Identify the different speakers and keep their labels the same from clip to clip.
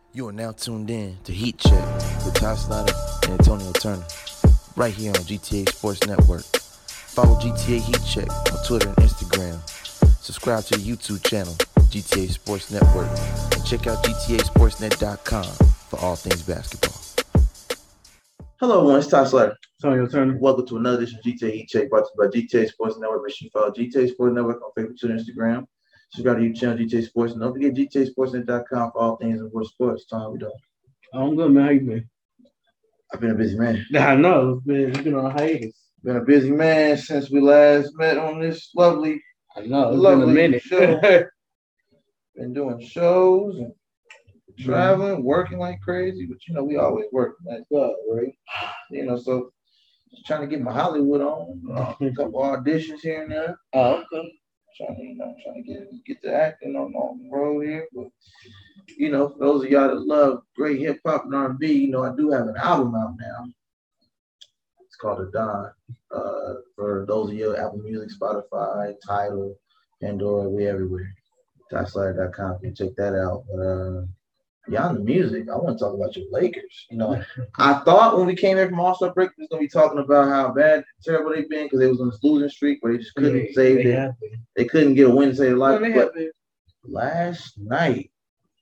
Speaker 1: You are now tuned in to Heat Check with Ty Snyder and Antonio Turner, right here on GTA Sports Network. Follow GTA Heat Check on Twitter and Instagram. Subscribe to the YouTube channel, GTA Sports Network, and check out GTASportsNet.com for all things basketball. Hello, everyone. It's Ty Snyder.
Speaker 2: Antonio Turner.
Speaker 1: Welcome to another edition of GTA Heat Check, brought to you by GTA Sports Network. Make sure you follow GTA Sports Network on Facebook, Twitter, and Instagram. Subscribe to your channel, GTA Sports, and don't forget GTASportsNet.com for all things in sports. Tom, how we doing?
Speaker 2: I'm good, man. How you been?
Speaker 1: I've been a busy man.
Speaker 2: I know. It's been on a hiatus.
Speaker 1: Been a busy man since we last met on this lovely
Speaker 2: been a minute.
Speaker 1: show. Been doing shows and traveling, working like crazy, but we always work like God, right? So just trying to get my Hollywood on, a couple auditions here and there.
Speaker 2: Oh, okay.
Speaker 1: Trying to get the acting on the road here, but for those of y'all that love great hip hop and R&B, I do have an album out now. It's called The Don. For those of you, Apple Music, Spotify, Tidal, Pandora, we everywhere. TySlider.com, you can check that out. But beyond the music, I want to talk about your Lakers. I thought when we came here from All-Star break, we was going to be talking about how bad, terrible they've been because they was on this losing streak where they just couldn't save it. They couldn't get a win to save their life. But last night,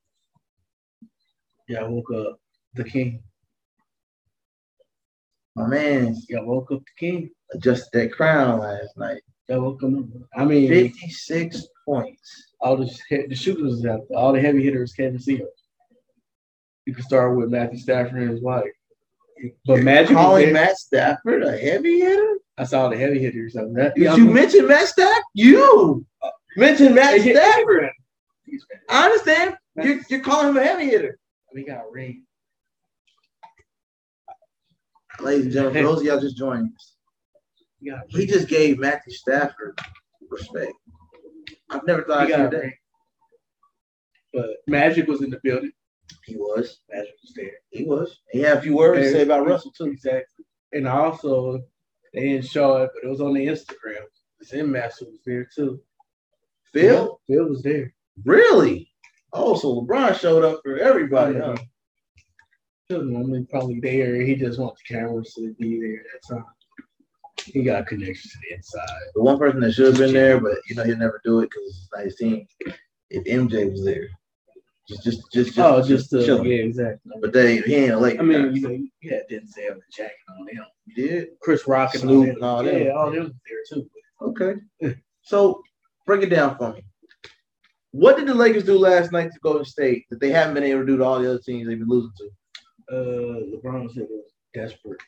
Speaker 2: I woke up the king.
Speaker 1: My man,
Speaker 2: woke up the king.
Speaker 1: Adjusted that crown last night.
Speaker 2: Woke up.
Speaker 1: 56 points.
Speaker 2: All the shooters out there, all the heavy hitters can't see it. You can start with Matthew Stafford and his wife. But Magic
Speaker 1: calling Matt Stafford a heavy hitter?
Speaker 2: I saw the heavy hitters.
Speaker 1: Did you mention Matt Stafford? You mentioned Matt Stafford. I understand. You're calling him a heavy hitter.
Speaker 2: We got ring.
Speaker 1: Ladies and gentlemen, for those of y'all just joining us, he just gave Matthew Stafford respect. I've never thought I'd hear that.
Speaker 2: But Magic was in the building.
Speaker 1: He was.
Speaker 2: Magic was there.
Speaker 1: He was. He had a few words to say about Russell, too.
Speaker 2: Exactly. And also, they didn't show it, but it was on the Instagram. Zen Master was there, too.
Speaker 1: Phil?
Speaker 2: Yeah, Phil was there.
Speaker 1: Really? Oh, so LeBron showed up for everybody, huh?
Speaker 2: Phil normally probably there. He just wants the cameras to be there at that time. He got connections to the inside.
Speaker 1: The one person that should have been there, but he'll never do it because it's not his team. If MJ was there. Just
Speaker 2: yeah, exactly.
Speaker 1: But he ain't a Laker.
Speaker 2: You had Denzel and Jacket on him.
Speaker 1: You did?
Speaker 2: Chris Rock and
Speaker 1: Snoop and all that.
Speaker 2: Yeah, all them was there too.
Speaker 1: Okay. So break it down for me. What did the Lakers do last night to Golden State that they haven't been able to do to all the other teams they've been losing to?
Speaker 2: LeBron said it was desperate.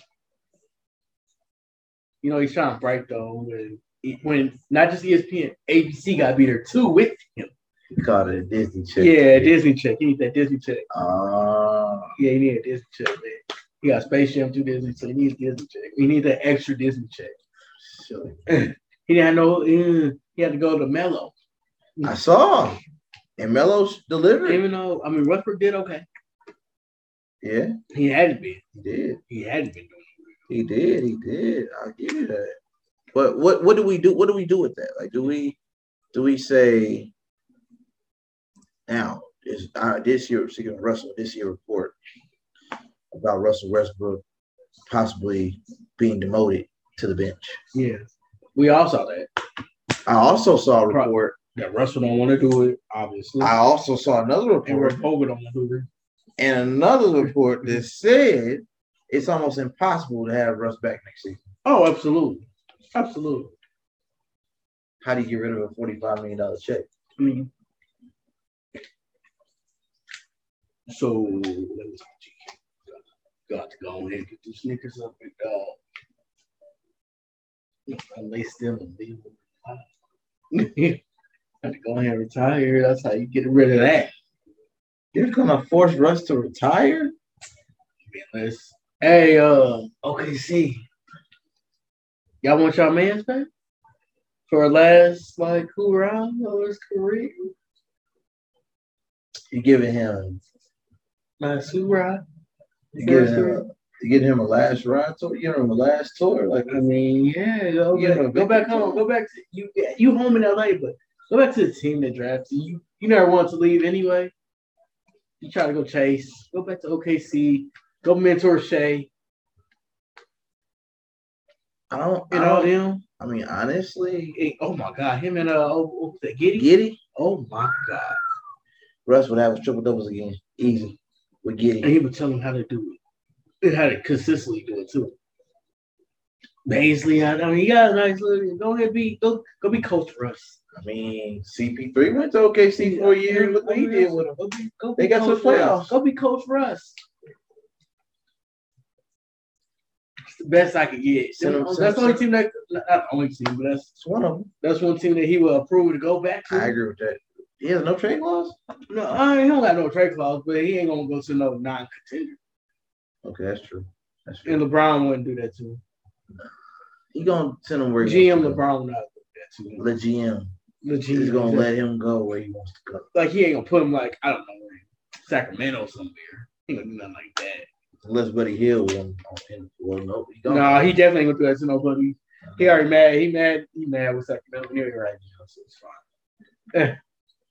Speaker 2: He's trying to break though. When not just ESPN, ABC got to be there too with him.
Speaker 1: He called it a Disney check.
Speaker 2: Yeah, Disney check. He needs that Disney check.
Speaker 1: Yeah,
Speaker 2: he needs a Disney check, man. He got Space Jam 2 Disney, so he needs Disney check. He needs that extra Disney check.
Speaker 1: Silly.
Speaker 2: He didn't know. He had to go to Melo.
Speaker 1: I saw. And Melo's delivered.
Speaker 2: Even though, Westbrook did okay.
Speaker 1: Yeah.
Speaker 2: He hadn't been.
Speaker 1: He did.
Speaker 2: He hadn't been doing it.
Speaker 1: He did. I'll give you that. But what do we do? What do we do with that? Like, do we say now this year, speaking of Russell, this year report about Russell Westbrook possibly being demoted to the bench?
Speaker 2: Yeah. We all saw that.
Speaker 1: I also saw a report
Speaker 2: that Russell don't want to do it, obviously.
Speaker 1: I also saw another report.
Speaker 2: And Rick Hogan don't want to do it.
Speaker 1: And another report that said it's almost impossible to have Russ back next season.
Speaker 2: Oh, absolutely. Absolutely.
Speaker 1: How do you get rid of a $45 million check?
Speaker 2: So, let me see. Got to go ahead and get the sneakers up and lace them and leave them. Got to go ahead and retire. That's how you get rid of that.
Speaker 1: You're gonna force Russ to retire?
Speaker 2: Hey, OKC. Y'all want y'all man's back for a last hoorah of his career?
Speaker 1: You giving him
Speaker 2: last hoorah?
Speaker 1: You getting him a last ride tour? You giving him a last tour?
Speaker 2: Yeah. Go back home. Go back to you. You home in LA, but go back to the team that drafted you. You never want to leave anyway. You try to go chase. Go back to OKC. Go mentor Shea.
Speaker 1: I mean, honestly,
Speaker 2: oh my God, him and Giddy.
Speaker 1: Giddy.
Speaker 2: Oh my God,
Speaker 1: Russ would have his triple doubles again, easy with Giddy.
Speaker 2: And he would tell him how to do it. How to consistently do it too. Baisley, I mean, you got a nice little. Go be Coach Russ.
Speaker 1: I mean, CP3 went to OKC for a year. Look what he did with him. They got to the playoffs.
Speaker 2: Go be Coach Russ. It's the best I could get. That's the only team that, not the only team, but that's
Speaker 1: one of them.
Speaker 2: That's one team that he will approve to go back to.
Speaker 1: I agree with that. He has no trade clause?
Speaker 2: No, he don't got no trade clause, but he ain't going to go to no non-contender.
Speaker 1: Okay, that's true.
Speaker 2: And LeBron wouldn't do that to him.
Speaker 1: He going to send him where he
Speaker 2: GM LeBron would not do that to him.
Speaker 1: The GM. He's going to let him go where he wants to go.
Speaker 2: Like, he ain't going to put him, like, I don't know, Sacramento somewhere. He ain't going to do nothing like that.
Speaker 1: Unless Buddy Hill will. Well, no.
Speaker 2: He definitely ain't going to do that to nobody. He already mad. He mad with Sacramento here right now, so it's fine.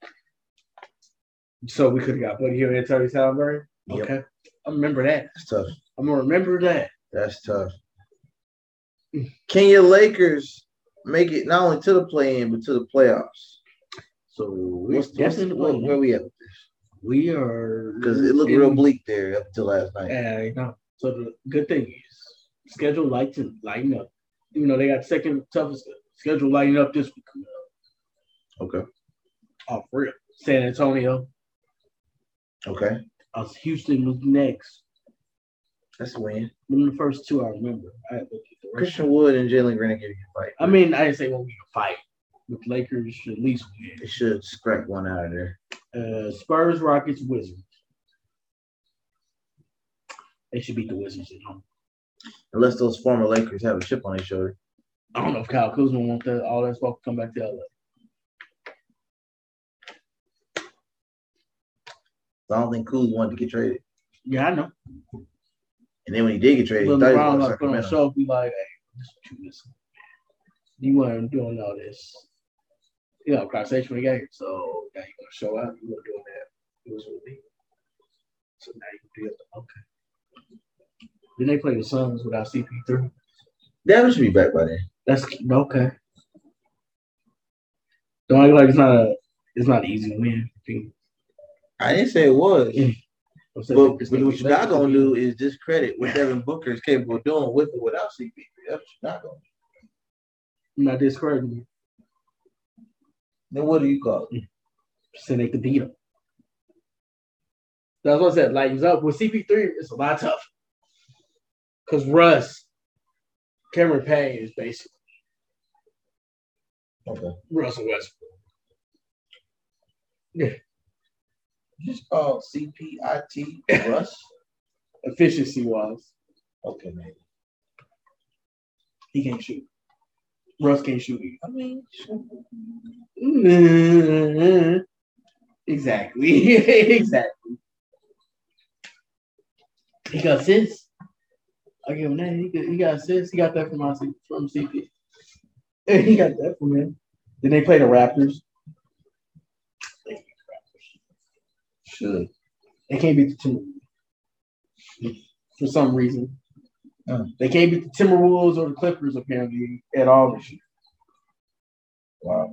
Speaker 2: So we could have got Buddy Hill and Terry Salisbury?
Speaker 1: Yep.
Speaker 2: Okay. I remember that.
Speaker 1: That's tough.
Speaker 2: I'm going to remember that.
Speaker 1: That's tough. Can your Lakers make it not only to the play-in, but to the playoffs? So where we at with this?
Speaker 2: We are...
Speaker 1: Because it looked real bleak there up until last night.
Speaker 2: Yeah, I know. So the good thing is schedule lighten up. Even though they got second toughest schedule lighting up this week.
Speaker 1: Okay.
Speaker 2: Oh, for real. San Antonio.
Speaker 1: Okay.
Speaker 2: Houston was next.
Speaker 1: That's a win.
Speaker 2: Them the first two I remember.
Speaker 1: Christian Wood and Jalen Green give you a fight.
Speaker 2: I mean, I didn't say won't be a fight. But Lakers should at least win.
Speaker 1: They should scrap one out of there.
Speaker 2: Spurs, Rockets, Wizards. They should beat the Wizards at home.
Speaker 1: Unless those former Lakers have a chip on their shoulder.
Speaker 2: I don't know if Kyle Kuzma wants all that smoke to come back to LA.
Speaker 1: I don't think Kuz wanted to get traded.
Speaker 2: Yeah, I know.
Speaker 1: And then when he did get traded,
Speaker 2: he thought he was going to put on a show, be like, hey, this is what you missing. You weren't doing all this. Conversation when he got here. So now you're going to show up. You were doing that. It was with me. So now you can be okay. Then they play the Suns without CP3.
Speaker 1: Devin should be back by then.
Speaker 2: That's okay. Don't act like it's not easy to win.
Speaker 1: I didn't say it was. But what you're not going to do is discredit what Devin Booker is capable of doing with or without CP3. That's what you're not going to do.
Speaker 2: I'm not discrediting you.
Speaker 1: Then what do you call it?
Speaker 2: Saying they could beat him. That's what I said. Lightens up. With CP3, it's a lot tougher. Because Russ, Cameron Payne is basically Russell Westbrook. Yeah.
Speaker 1: You just call CPIT Russ?
Speaker 2: Efficiency-wise.
Speaker 1: Okay, maybe.
Speaker 2: He can't shoot. Russ can't shoot either.
Speaker 1: I mean,
Speaker 2: exactly. Exactly. He got assists. I give him that. He got assists. He got that from CP. He got that from him. Then they play the Raptors.
Speaker 1: Should.
Speaker 2: They can't beat the Timberwolves. For some reason. They can't beat the Timberwolves or the Clippers, apparently, at all this year.
Speaker 1: Wow.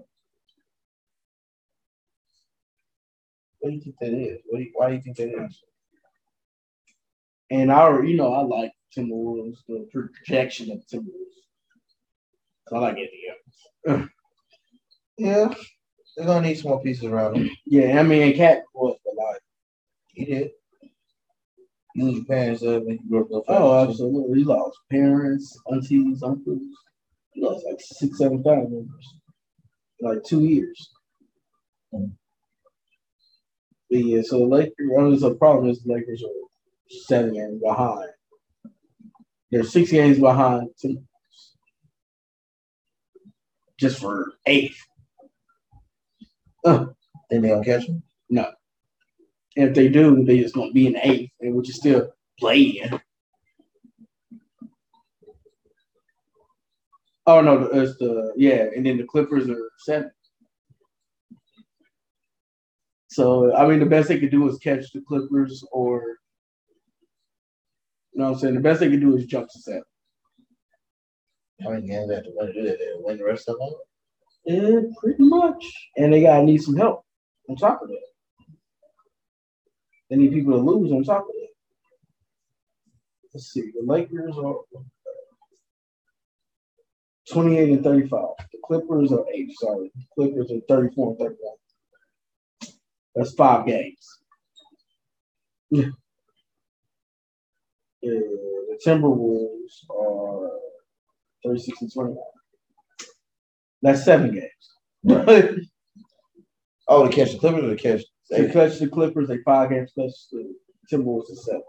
Speaker 1: What do you think that is? Why do you think that is?
Speaker 2: And I like Timberwolves, the projection of Timberwolves. I like it.
Speaker 1: Yeah. They're going to need some more pieces around them.
Speaker 2: Yeah, I mean, Cat was a lot.
Speaker 1: He did. You lose your parents when you grew up.
Speaker 2: Oh, absolutely. He lost parents, aunties, uncles. He lost like 6-7 family members. Like 2 years. But yeah, so the Lakers, the problem is the Lakers are 7 games behind. They're 6 games behind just for 8th.
Speaker 1: Then they gonna catch them?
Speaker 2: No. And if they do, they just gonna be in the 8th, which is still playing. Oh no, it's and then the Clippers are 7th. So I mean, the best they could do is catch the Clippers, or you know what I'm saying. The best they could do is jump to 7.
Speaker 1: How many games they have to win to do that? They win the rest of them?
Speaker 2: Yeah, pretty much. And they gotta need some help on top of that. They need people to lose on top of that. Let's see. The Lakers are 28 and 35. The Clippers are 8. Sorry. The Clippers are 34 and 31. That's 5 games. Yeah. The Timberwolves are 36 and 29. That's 7 games.
Speaker 1: Oh, to catch the Clippers or to catch?
Speaker 2: To catch the Clippers, they 5 games. Catch the Timberwolves is 7.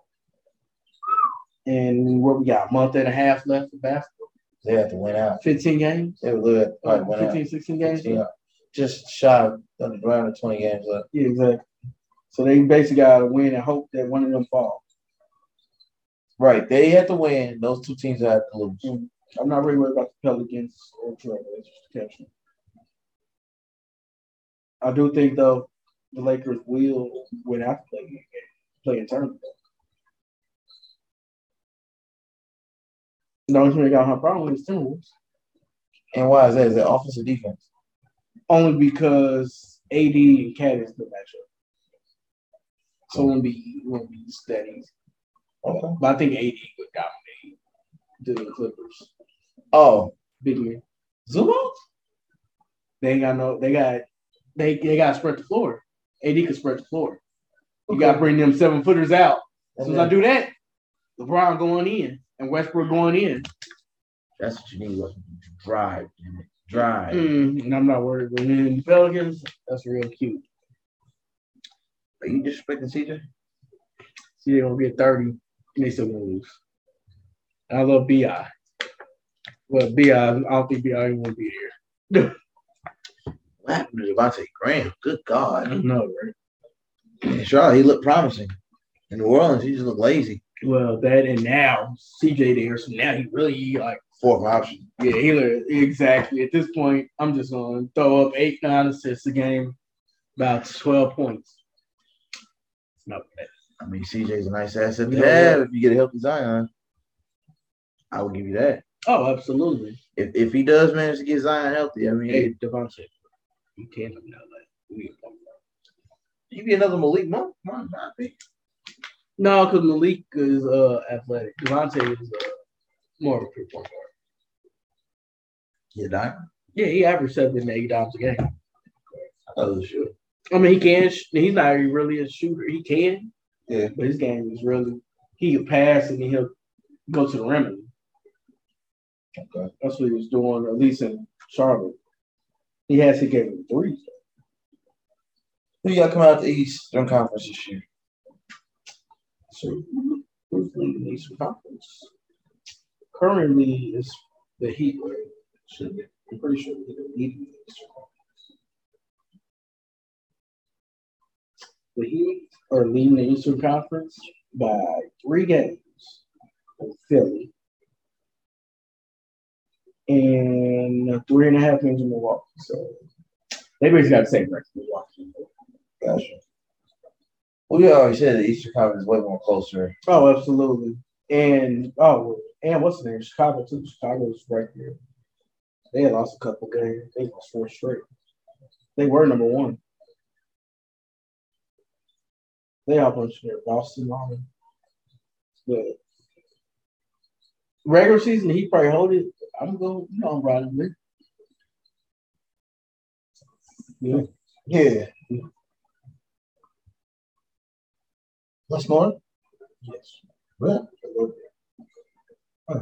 Speaker 2: And what we got? A month and a half left for basketball.
Speaker 1: They have to win out.
Speaker 2: 15 games?
Speaker 1: They would win
Speaker 2: 15,
Speaker 1: out.
Speaker 2: 16 games?
Speaker 1: 15, just shy of around the 20 games left.
Speaker 2: Yeah, exactly. So they basically got to win and hope that one of them falls.
Speaker 1: Right. They have to win. Those 2 teams have to lose.
Speaker 2: I'm not really worried about the Pelicans or Trailblazers to catch them. I do think, though, the Lakers will win after play in tournament. The only thing they got a problem with is Timberwolves.
Speaker 1: And why is that? Is that offense or defense?
Speaker 2: Only because AD and Cat is the matchup. So it won't be that easy.
Speaker 1: Okay.
Speaker 2: But I think AD would dominate the Clippers.
Speaker 1: Oh.
Speaker 2: Big man.
Speaker 1: Zumo?
Speaker 2: They ain't got no. They got to spread the floor. AD can spread the floor. You got to bring them 7-footers out. As soon as I do that, LeBron going in and Westbrook going in.
Speaker 1: That's what you need. Drive.
Speaker 2: And I'm not worried. But in the Pelicans, that's real cute.
Speaker 1: Are you disrespecting CJ?
Speaker 2: CJ gonna get 30, and they still gonna lose. I love BI. Well, BI, I don't think BI even want to be here.
Speaker 1: What happened to Devontae Graham? Good God.
Speaker 2: I don't know, right?
Speaker 1: In Charlotte, he looked promising. In New Orleans, he just looked lazy.
Speaker 2: Well, that and now CJ there, so now he really like
Speaker 1: 4th option.
Speaker 2: Yeah, exactly. At this point, I'm just gonna throw up 8, 9 assists a game, about 12 points. It's not bad.
Speaker 1: I mean, CJ's a nice asset to have if you get a healthy Zion. I would give you that.
Speaker 2: Oh, absolutely.
Speaker 1: If he does manage to get Zion healthy, I mean,
Speaker 2: hey, Devontae, you can't know that.
Speaker 1: You be another Malik Monk? Might be.
Speaker 2: No, because Malik is athletic. Devontae is more of a pure point guard.
Speaker 1: Yeah, Doc?
Speaker 2: Yeah, he averaged 7 to 8 times a game.
Speaker 1: I thought it was sure.
Speaker 2: I mean, he can. He's not really a shooter. He can.
Speaker 1: Yeah.
Speaker 2: But his game is really, he can pass and he'll go to the rim.
Speaker 1: Okay.
Speaker 2: That's what he was doing, at least in Charlotte. He has to get him 3s.
Speaker 1: Who you got coming out the Eastern Conference this year?
Speaker 2: So, who's leading the Eastern Conference? Currently, it's the Heat. Should be. I'm pretty sure they're leading the Eastern Conference. The Heat are leading the Eastern Conference by 3 games of Philly and 3.5 games in Milwaukee. So they basically got the same record as Milwaukee.
Speaker 1: Gotcha. Well, you already said the Eastern Conference is way more closer.
Speaker 2: Oh, absolutely. And what's the name? Chicago too. Chicago's right there. They had lost a couple games. They lost 4 straight. They were number 1. They all bunch there. Boston on. But regular season, he probably hold it. I'm going, I'm riding with. Yeah.
Speaker 1: Yeah. What's more?
Speaker 2: Yes.
Speaker 1: Really? Huh.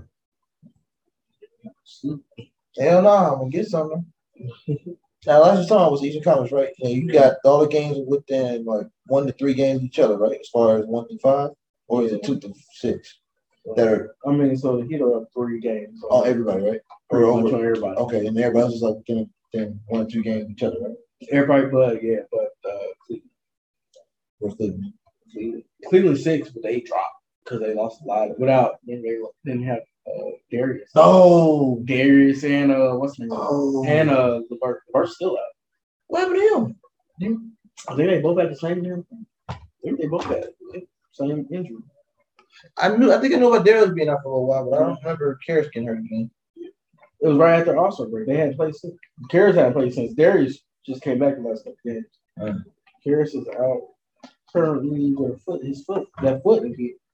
Speaker 1: Hell no, I'm gonna get something. Now, last time was Eastern Conference, right? Yeah, you got all the games within like 1 to 3 games each other, right? As far as 1 to 5, or is it 2 to 6? That are.
Speaker 2: I mean, so the Heat are up 3 games.
Speaker 1: Oh, everybody, right?
Speaker 2: Or over on everybody.
Speaker 1: Okay, and everybody else is like within 1 or 2 games each other, right?
Speaker 2: Everybody, but Cleveland.
Speaker 1: Where's Cleveland?
Speaker 2: Cleveland 6, but they dropped because they lost a lot. Without then they didn't have Darius.
Speaker 1: Oh,
Speaker 2: Darius and what's his name?
Speaker 1: Oh,
Speaker 2: And LeVert. LeVert's still out.
Speaker 1: What happened to him?
Speaker 2: I think they both had the same damn thing. I think they both had the same injury.
Speaker 1: I think I knew about Darius being out for a while, but I don't remember Karras getting hurt again.
Speaker 2: It was right after All-Star break. They hadn't played since. Karras hadn't played since. Darius just came back the last couple games. Karras is out currently with his foot. That foot is hit.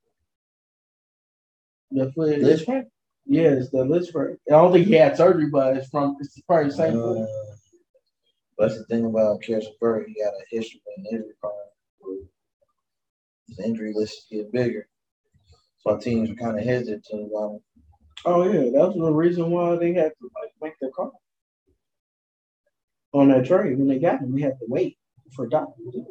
Speaker 2: That foot is hit. Yeah, it's the list for. I don't think he had surgery, but it's probably the same foot.
Speaker 1: That's the thing about Karras Burke. He got a history of injury prone. His injury list is getting bigger. So teams are kind of hesitant to.
Speaker 2: Oh yeah, that was the reason why they had to make the call on that trade. When they got him, we had to wait for Doc.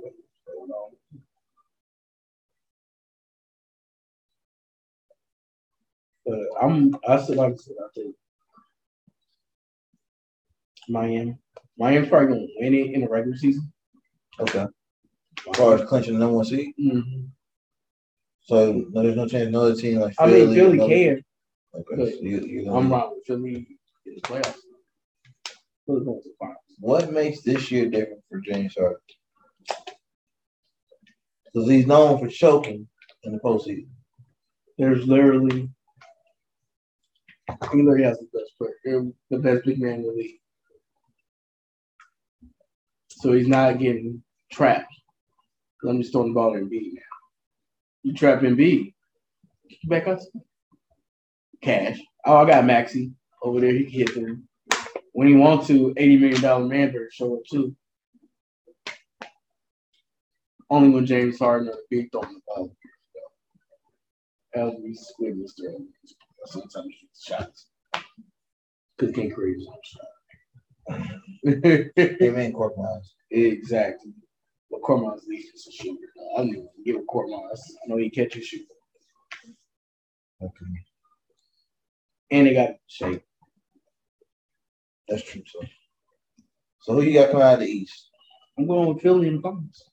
Speaker 2: But I still like to say, I think Miami. Miami's probably going to win it in the regular season.
Speaker 1: Okay. As far as clinching the number one seed?
Speaker 2: Mm-hmm.
Speaker 1: So there's no chance another team like Philly.
Speaker 2: I mean, Philly can.
Speaker 1: Okay. So
Speaker 2: I'm wrong with Philly in the playoffs. Philly going to the finals.
Speaker 1: What makes this year different for James Harden? Because he's known for choking in the postseason.
Speaker 2: There's literally he literally has the best player, the best big man in the league. So he's not getting trapped. Let me just throw the ball in B now. You trap in B. Get back up. Cash. Oh, I got Maxey over there. He can hit them. When he wants to, $80 million man better show up too. Only when James Harden or Big throwing the ball. As we squid Mr. Sometimes he shoots shots. Because he can't create his own shot.
Speaker 1: They mean Court Miles.
Speaker 2: Exactly. But Court Miles leads us a shooter. I don't even give a Court Miles. I know he catch and shoot.
Speaker 1: Okay.
Speaker 2: And they got shape.
Speaker 1: That's true. So who you got coming out of the East?
Speaker 2: I'm going with Philly and Bucks.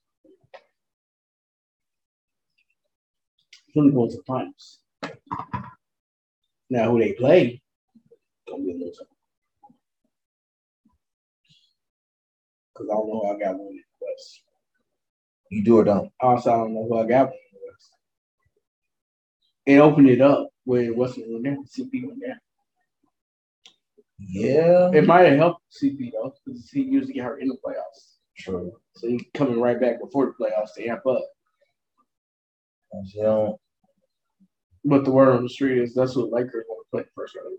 Speaker 2: Philly going to the finals. Now who they play, gonna be a little tough. Because I don't know who I got one in the West.
Speaker 1: You do or don't?
Speaker 2: Also, I don't know who I got one in the West. It opened it up where Western went down, CP went down.
Speaker 1: Yeah.
Speaker 2: It might have helped CP though, because he usually get hurt in the playoffs.
Speaker 1: True.
Speaker 2: So he's coming right back before the playoffs to amp up.
Speaker 1: Yeah.
Speaker 2: But the word on the street is that's what Lakers want to play first round.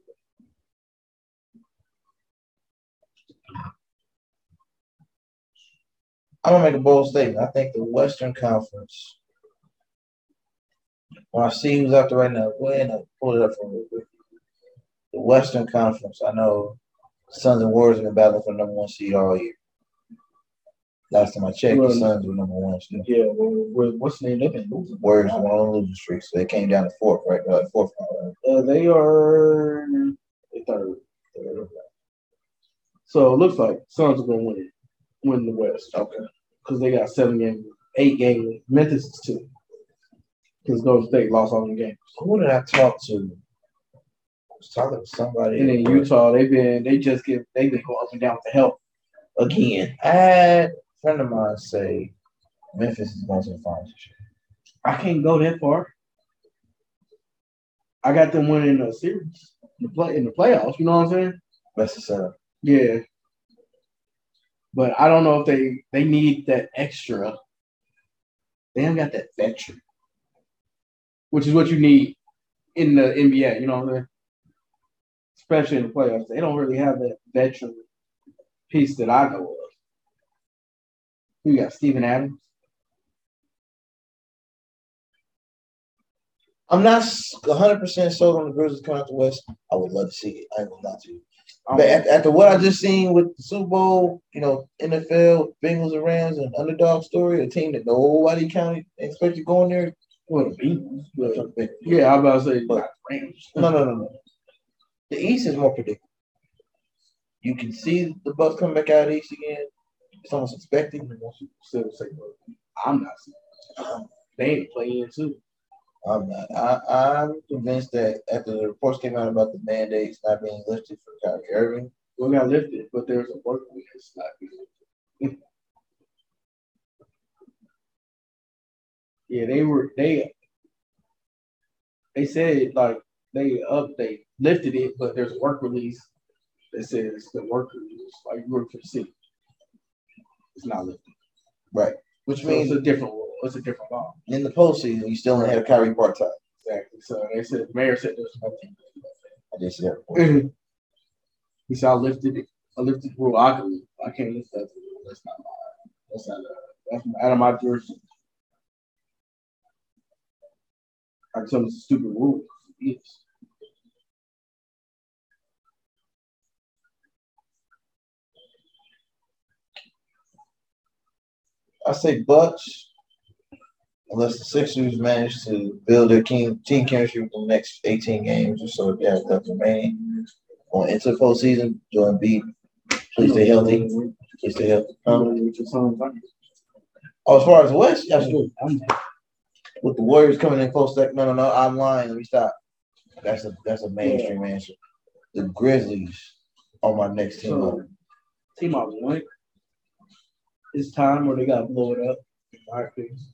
Speaker 1: I'm gonna make a bold statement. I think the Western Conference. When I see who's out there right now, go ahead and pull it up for me real quick. The Western Conference, I know Suns and Warriors have been battling for number one seed all year. Last time I checked, the Suns were number one still.
Speaker 2: Yeah, what's the name? They've been losing.
Speaker 1: Warriors were on a losing streak, so they came down to fourth, right? Fourth.
Speaker 2: They are third. So it looks like Suns are going to win the West.
Speaker 1: Okay.
Speaker 2: Because they got 8 games. Memphis is 2. Because Golden State lost all the games.
Speaker 1: Who did I talk to? I was talking to somebody.
Speaker 2: And in Utah, they've been going up and down with the health again.
Speaker 1: I had a friend of mine say Memphis is going to the finals this year.
Speaker 2: I can't go that far. I got them winning a series in the playoffs. You know what I'm saying?
Speaker 1: Best of 7.
Speaker 2: Yeah. But I don't know if they need that extra. They haven't got that veteran, which is what you need in the NBA. You know what I'm saying? Especially in the playoffs. They don't really have that veteran piece that I know of. You got Steven Adams.
Speaker 1: I'm not 100% sold on the Grizzlies coming out the West. I would love to see it. I ain't gonna lie to you. But after what I just seen with the Super Bowl, NFL, Bengals and Rams, and underdog story, a team that nobody counted expected going there.
Speaker 2: Well, the Bengals. Yeah, I was about to say Rams.
Speaker 1: No. The East is more predictable. You can see the Bucks coming back out of the East again. It's almost expected.
Speaker 2: I'm not seeing they ain't playing too.
Speaker 1: I'm not. I'm convinced that after the reports came out about the mandates not being lifted for Kyrie Irving.
Speaker 2: We got lifted, but there's a work week that's not being lifted. Yeah, they said like they lifted it, but there's a work release that says the work release like you work for the city. It's not lifted.
Speaker 1: Right. Which
Speaker 2: So
Speaker 1: means
Speaker 2: it's a different rule. It's a different law.
Speaker 1: In the postseason, you still have Kyrie part-time.
Speaker 2: Exactly. So they said the mayor said there's nothing.
Speaker 1: I did see that.
Speaker 2: He said I lifted the rule. I can't lift that rule. That's not mine. That's out of my jurisdiction. Like some stupid rule. Yes.
Speaker 1: I say Bucks, unless the Sixers manage to build their team chemistry for the next 18 games or so. They have left remaining. Going into the postseason, Joel Embiid, please stay healthy. Please stay healthy. As far as the West, with the Warriors coming in close second, no, I'm lying. Let me stop. That's a mainstream answer. The Grizzlies are my next team up.
Speaker 2: Team up one. It's time where they got to blow it up. All right, please.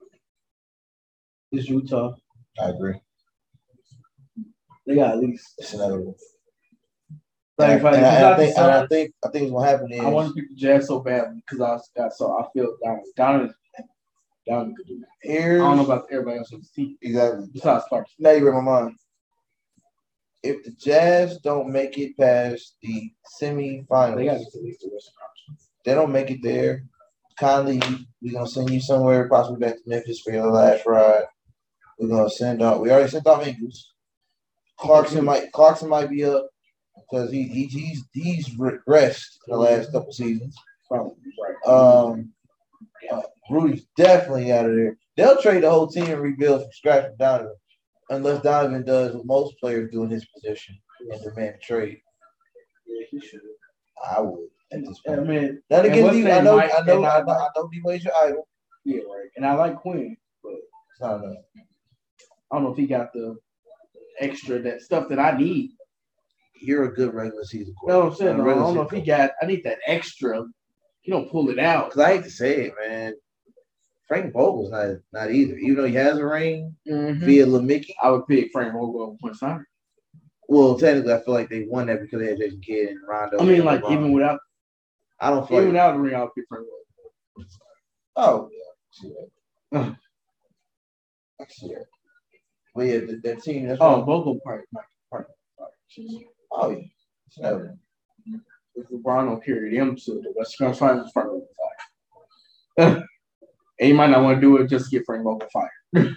Speaker 2: It's Utah.
Speaker 1: I agree.
Speaker 2: They got at least.
Speaker 1: It's another one.
Speaker 2: I think
Speaker 1: what's gonna happen is
Speaker 2: I want to pick the Jazz so badly because I feel Donovan could do that. I don't know about everybody else on the team.
Speaker 1: Exactly.
Speaker 2: Besides Sparks.
Speaker 1: Now you read my mind. If the Jazz don't make it past the semifinals,
Speaker 2: they got to get at least the Western Conference.
Speaker 1: They don't make it there. Kindly, we're gonna send you somewhere, possibly back to Memphis for your last ride. We're gonna send out. We already sent off Ingles. Clarkson might be up because he's regressed in the last couple seasons.
Speaker 2: Probably right.
Speaker 1: Rudy's definitely out of there. They'll trade the whole team and rebuild from scratch with Donovan, unless Donovan does what most players do in his position and demand a trade.
Speaker 2: Yeah, he should.
Speaker 1: I would. At this point.
Speaker 2: I mean,
Speaker 1: that against you, I know D-Wade's your idol.
Speaker 2: Yeah, right. And I like Quinn, but
Speaker 1: it's not enough.
Speaker 2: I don't know if he got the extra that stuff that I need.
Speaker 1: You're a good regular season
Speaker 2: quarterback. No, I'm saying I don't know if he got. I need that extra. He don't pull it out.
Speaker 1: Because I hate to say it, man. Frank Vogel's not either. Even though he has a ring via LeMickey.
Speaker 2: I would pick Frank Vogel over Quinn Snyder.
Speaker 1: Well, technically, I feel like they won that because they had Jason Kidd and Rondo.
Speaker 2: I mean, like even without.
Speaker 1: I don't feel
Speaker 2: even without the ring, I would pick Frank Vogel.
Speaker 1: Oh yeah. I see it. But yeah, that team. That's
Speaker 2: Vogel part.
Speaker 1: Oh yeah. So,
Speaker 2: if LeBron don't carry them to the Western Conference Finals, and you might not want to do it just to get Frank Vogel fired.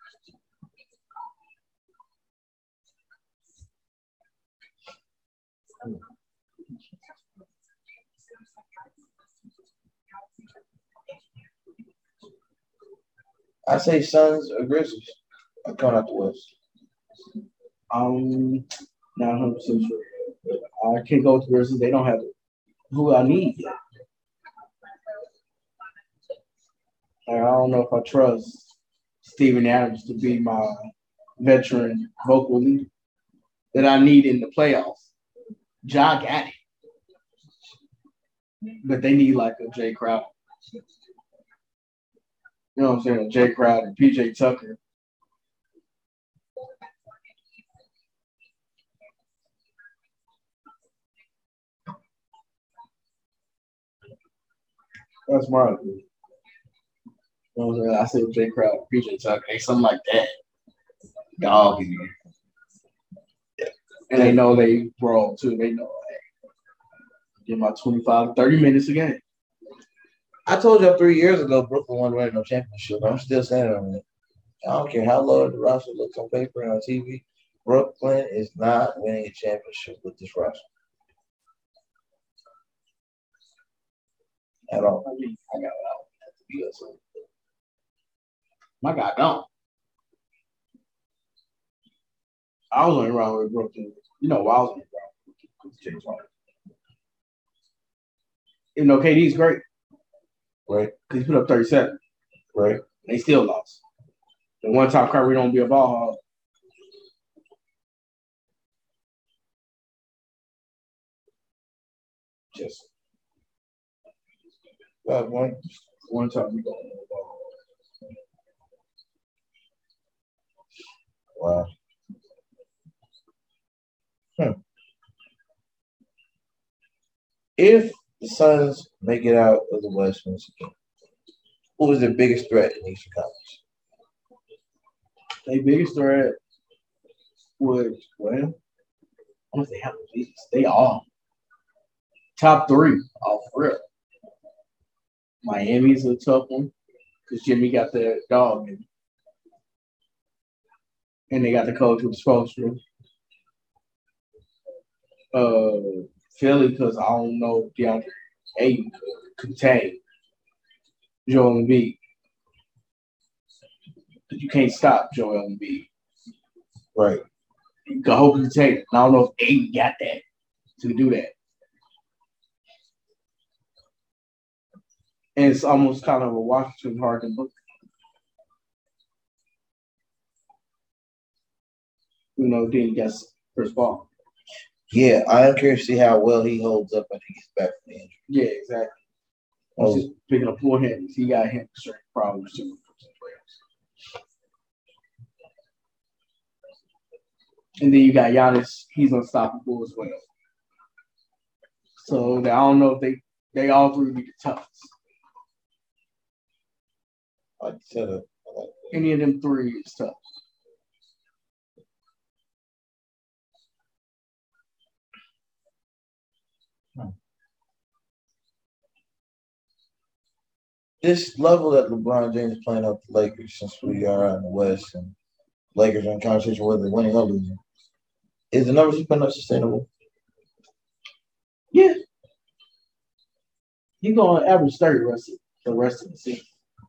Speaker 1: I say Suns or Grizzlies. I'm coming out the West.
Speaker 2: Not 100% sure. I can't go with the Grizzlies. They don't have who I need yet. I don't know if I trust Steven Adams to be my veteran vocal leader that I need in the playoffs. Ja got it. But they need like a Jay Crowder. You know what I'm saying? Jay Crowder, PJ Tucker. That's my opinion. You know what I'm saying? I said Jay Crowder, PJ Tucker, something like that. Dog in there. And they know they brawl too. They know, hey, get my 25, 30 minutes a game.
Speaker 1: I told y'all 3 years ago Brooklyn won winning no championship. I'm still standing on it. I don't care how low the roster looks on paper and on TV. Brooklyn is not winning a championship with this roster. At all.
Speaker 2: I mean, I got it out. My guy don't. I was only around with Brooklyn. You know, I was only around with James Harden. Even though KD's great.
Speaker 1: Right.
Speaker 2: Because he put up 37.
Speaker 1: Right.
Speaker 2: They still lost. The one time Kyrie don't be a ball hog. Just.
Speaker 1: One
Speaker 2: time we don't know a ball hog.
Speaker 1: Wow. If the Suns make it out of the West once again, who was their biggest threat in the Eastern Conference?
Speaker 2: Their biggest threat would, well, I don't know if they have the biggest. They all top three off real. Miami's a tough one because Jimmy got the dog in. And they got the coach who was supposed to. Philly, because I don't know if DeAndre Ayton could contain Joel Embiid. Because you can't stop Joel Embiid.
Speaker 1: Right.
Speaker 2: You can hope you can take it. I don't know if Ayton got that to do that. And it's almost kind of a Washington Harden book. You know, then you got Chris Paul.
Speaker 1: Yeah, I am curious to see how well he holds up when he gets back from the injury.
Speaker 2: Yeah, exactly. He's just picking up poor hands. He got hamstring problems too. And then you got Giannis. He's unstoppable as well. So I don't know if they all three be the toughest.
Speaker 1: Like you said,
Speaker 2: any of them three is tough.
Speaker 1: This level that LeBron James is playing up the Lakers since we are out in the West and Lakers are in conversation whether they're winning or losing, is the numbers he's putting up sustainable?
Speaker 2: Yeah. He's going to average 30 the rest of the season.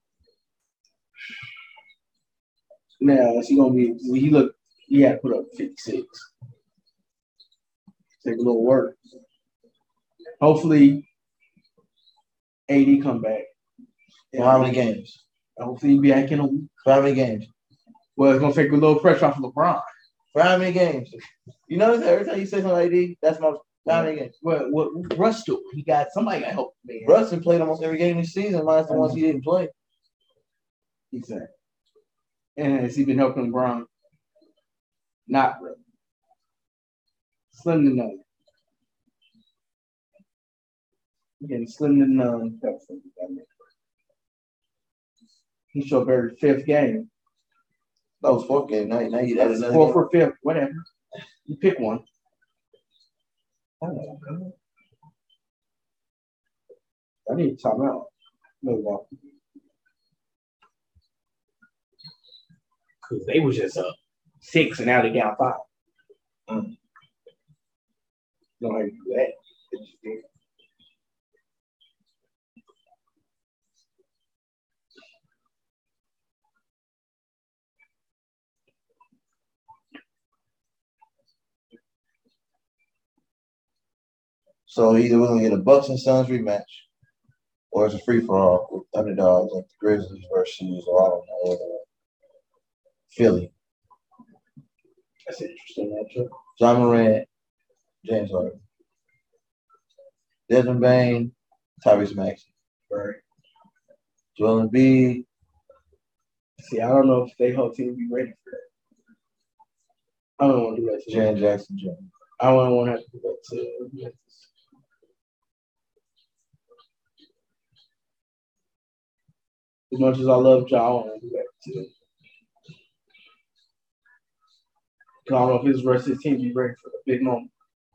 Speaker 2: Now, is he going to be – he had to put up 56. Take a little work. Hopefully, AD come back.
Speaker 1: For how many games?
Speaker 2: Hopefully, he'll be back in a week.
Speaker 1: For how many games?
Speaker 2: Well, it's going to take a little pressure off of LeBron.
Speaker 1: For how many games? You notice every time you say something AD, that's my – how many games?
Speaker 2: Well, what Russ do? Somebody got help. Man.
Speaker 1: Russ played almost every game this season, minus the ones he didn't play.
Speaker 2: Exactly. And has he been helping LeBron? Not really. Slim to none. Again, slim to none. He showed very fifth game.
Speaker 1: That was fourth game. Now you added another
Speaker 2: fourth or fifth, whatever. You pick one. Oh, I need to time out. Milwaukee. Because they was just up 6 and now they down 5. Don't know how you do that.
Speaker 1: So either we're going to get a Bucks and Suns rematch or it's a free-for-all with underdogs like the Grizzlies versus, I don't know, Philly.
Speaker 2: That's an interesting matchup.
Speaker 1: Ja Morant, James Harden. Desmond Bain, Tyrese Maxey.
Speaker 2: Right.
Speaker 1: Joel Embiid.
Speaker 2: See, I don't know if they whole team be ready for that. I don't want to do that to
Speaker 1: Jaren Jackson Jr.
Speaker 2: I don't want to have to do that to Memphis. As much as I love Ja, I don't want to do that to I don't know if his rest of his team be ready for the big moment.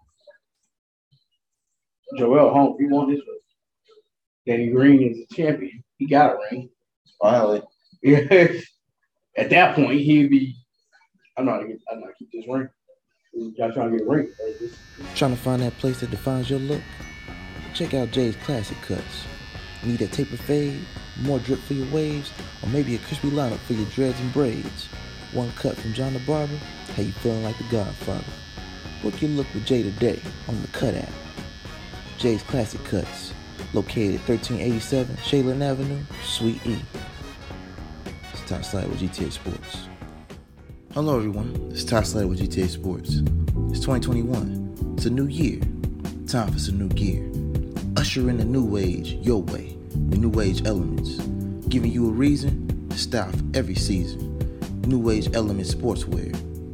Speaker 2: Joel home, he won his race. Danny Green is a champion. He got a ring.
Speaker 1: Finally.
Speaker 2: Yeah. At that point, he'd be. I'm not keep this ring. Y'all trying to get a ring.
Speaker 3: Trying to find that place that defines your look? Check out Jay's Classic Cuts. Need a taper fade, more drip for your waves, or maybe a crispy lineup for your dreads and braids? One cut from John the Barber, how you feeling like the Godfather? Book your look with Jay today on the Cut app. Jay's Classic Cuts, located at 1387 Shaylin Avenue, Suite E. It's Ty Slider with GTA Sports. Hello everyone, it's Ty Slider with GTA Sports. It's 2021, it's a new year, time for some new gear. Usher in the new age your way, with New Age Elements, giving you a reason to style for every season. New Age Elements Sportswear,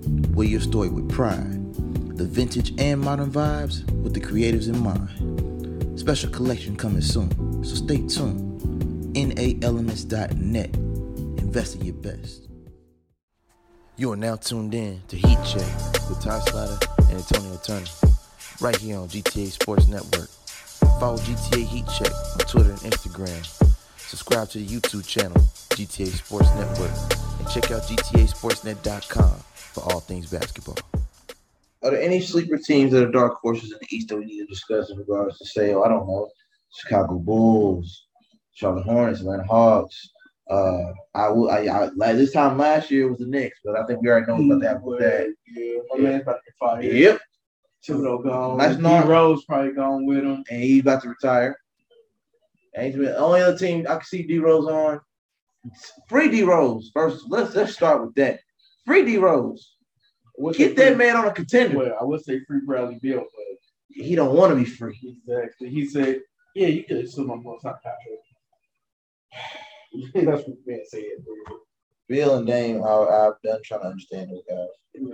Speaker 3: Wear your story with pride. The vintage and modern vibes with the creatives in mind. Special collection coming soon, so stay tuned. NAElements.net. Invest in your best. You are now tuned in to Heat Check with Ty Slatter and Antonio Turner, right here on GTA Sports Network. Follow GTA Heat Check on Twitter and Instagram. Subscribe to the YouTube channel, GTA Sports Network, and check out GTASportsNet.com for all things basketball.
Speaker 1: Are there any sleeper teams that are dark horses in the East that we need to discuss in regards to, say, I don't know, Chicago Bulls, Charlotte Hornets, Atlanta Hawks? Like this time last year was the Knicks, but I think we already know what's about to happen with that.
Speaker 2: Yeah, my man's about to get fired.
Speaker 1: Yep.
Speaker 2: Thibodeau gone.
Speaker 1: That's
Speaker 2: D
Speaker 1: not
Speaker 2: Rose probably gone with him.
Speaker 1: And he's about to retire. And he's the only other team I can see D Rose on. Free D Rose first. Let's start with that. Free D Rose. Get that man on a contender.
Speaker 2: Well, I would say free Bradley Beal, but
Speaker 1: he don't want to be free.
Speaker 2: Exactly. He said, "Yeah, you could assume I'm going to top contract." That's what the man said.
Speaker 1: Bill and Dame, I've done trying to understand those guys.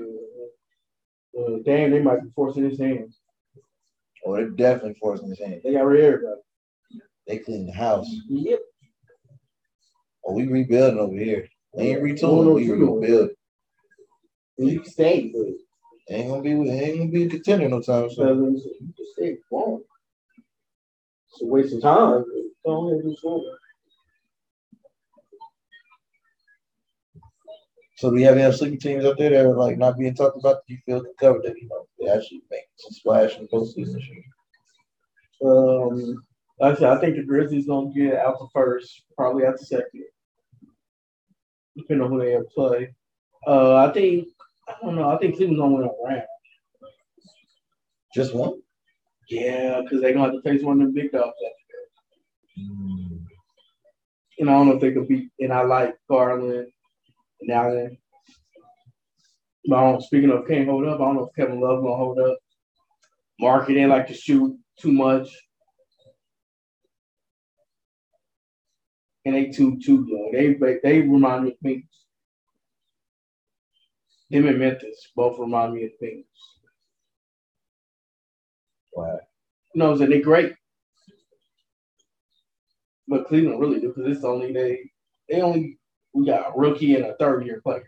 Speaker 2: Dame, they might be forcing his hand.
Speaker 1: Oh, they're definitely forcing his hand.
Speaker 2: They got rid of everybody.
Speaker 1: They cleaned the house.
Speaker 2: Yep.
Speaker 1: Oh, we rebuilding over here. They ain't retooling. We rebuilding.
Speaker 2: You stay good.
Speaker 1: Ain't gonna be a contender no time soon.
Speaker 2: You just stay wrong. It's a waste of time. Go ahead and do something.
Speaker 1: So do we have any sleeping teams up there that are like not being talked about that you feel can cover that, they actually make some splash in the postseason this year?
Speaker 2: Like I said, I think the Grizzlies gonna get out the first, probably out the second. Depending on who they have play. I think Cleveland's gonna win a round.
Speaker 1: Just one?
Speaker 2: Yeah, because they're gonna have to face one of them big dogs after that. And I don't know if they could beat. And I like Garland and Allen. But speaking of can't hold up, I don't know if Kevin Love gonna hold up. Market they like to shoot too much. And they too young. They remind me of Phoenix. Them and Memphis both remind me of Phoenix.
Speaker 1: Wow.
Speaker 2: No, so they're great. But Cleveland really do, because it's only we got a rookie and a third-year player.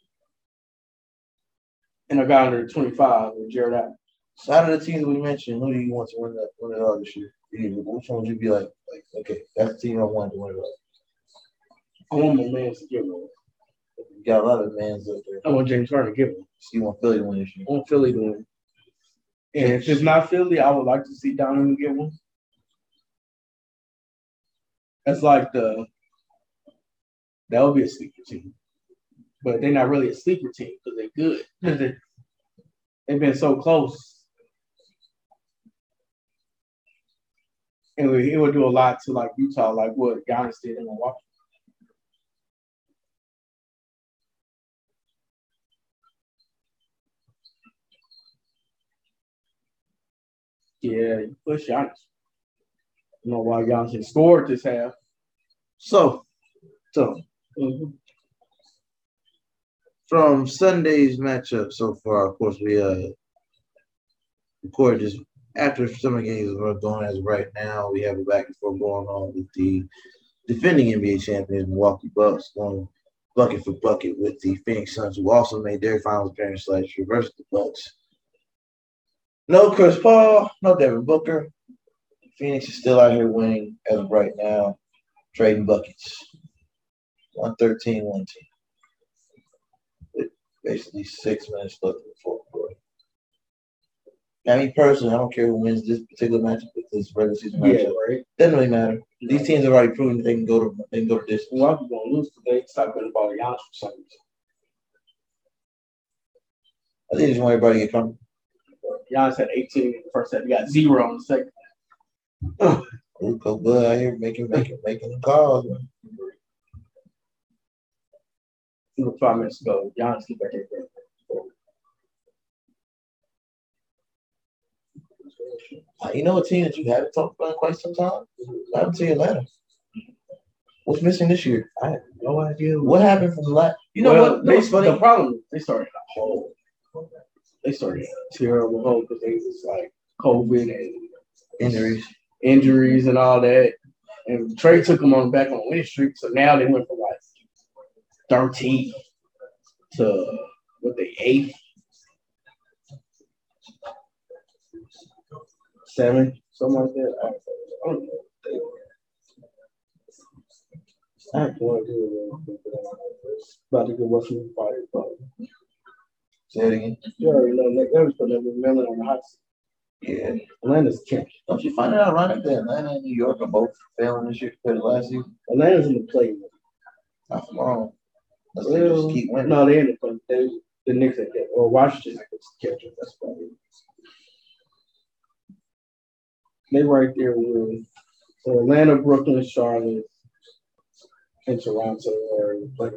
Speaker 2: And a guy under 25 with Jared Allen.
Speaker 1: So out of the teams we mentioned, who do you want to win it all this year? Which one would you be like, okay, that's the team I want to win it all?
Speaker 2: I want my man to get one.
Speaker 1: You got a lot of mans up there.
Speaker 2: I want James Harden to get one.
Speaker 1: So you want Philly to win this year?
Speaker 2: I want Philly to win. And if it's not Philly, I would like to see Donovan get one. That's like that would be a sleeper team. But they're not really a sleeper team because they're good. They've been so close. And it would do a lot to like Utah, like what Giannis did in Milwaukee. Yeah, you push Giannis. I don't know why Giannis scored this half.
Speaker 1: So from Sunday's matchup so far, of course, we recorded just after some of the games are going as of right now. We have a back and forth going on with the defending NBA champions, Milwaukee Bucks, going bucket for bucket with the Phoenix Suns, who also made their finals appearance last year versus the Bucks. No Chris Paul, no Devin Booker. Phoenix is still out here winning as of right now, trading buckets. 113, 110. With basically 6 minutes left in the fourth quarter. Now, me personally, I don't care who wins this particular matchup, this regular season matchup.
Speaker 2: Yeah, right.
Speaker 1: Doesn't really matter. These teams have already proven that they can go to distance.
Speaker 2: Milwaukee's going to lose because they stopped getting the ball to Giannis for some reason.
Speaker 1: I think they just want everybody to get comfortable.
Speaker 2: Giannis had 18 in the first half. He got 0 in the second half.
Speaker 1: Go Bud out here making the calls, man.
Speaker 2: 5 minutes ago, Giannis get back in there.
Speaker 1: You know a team that you haven't talked about in quite some time? I haven't seen Atlanta. What's missing this year?
Speaker 2: I have no idea.
Speaker 1: What happened from the last? You know
Speaker 2: Well,
Speaker 1: what? That's funny.
Speaker 2: The problem is they started a hole. They started a terrible hole because they was like COVID and injuries and all that. And Trey took them on back on a winning streak, so now they went from like 13 to what they 8th, 7, something like that. I don't know. I have no idea. About to get what's in the fire, probably.
Speaker 1: Say it again.
Speaker 2: You already know they was putting McMillan on the hot seat.
Speaker 1: Yeah.
Speaker 2: Atlanta's champion.
Speaker 1: Don't you find it ironic that Atlanta and New York are both failing this year compared to last season?
Speaker 2: Atlanta's in the play.
Speaker 1: Not for long. Unless they just keep winning.
Speaker 2: No, they in the play. The Knicks that get, or Washington that gets catch up. That's probably. They right there with Atlanta, Brooklyn, Charlotte, and Toronto are in the play.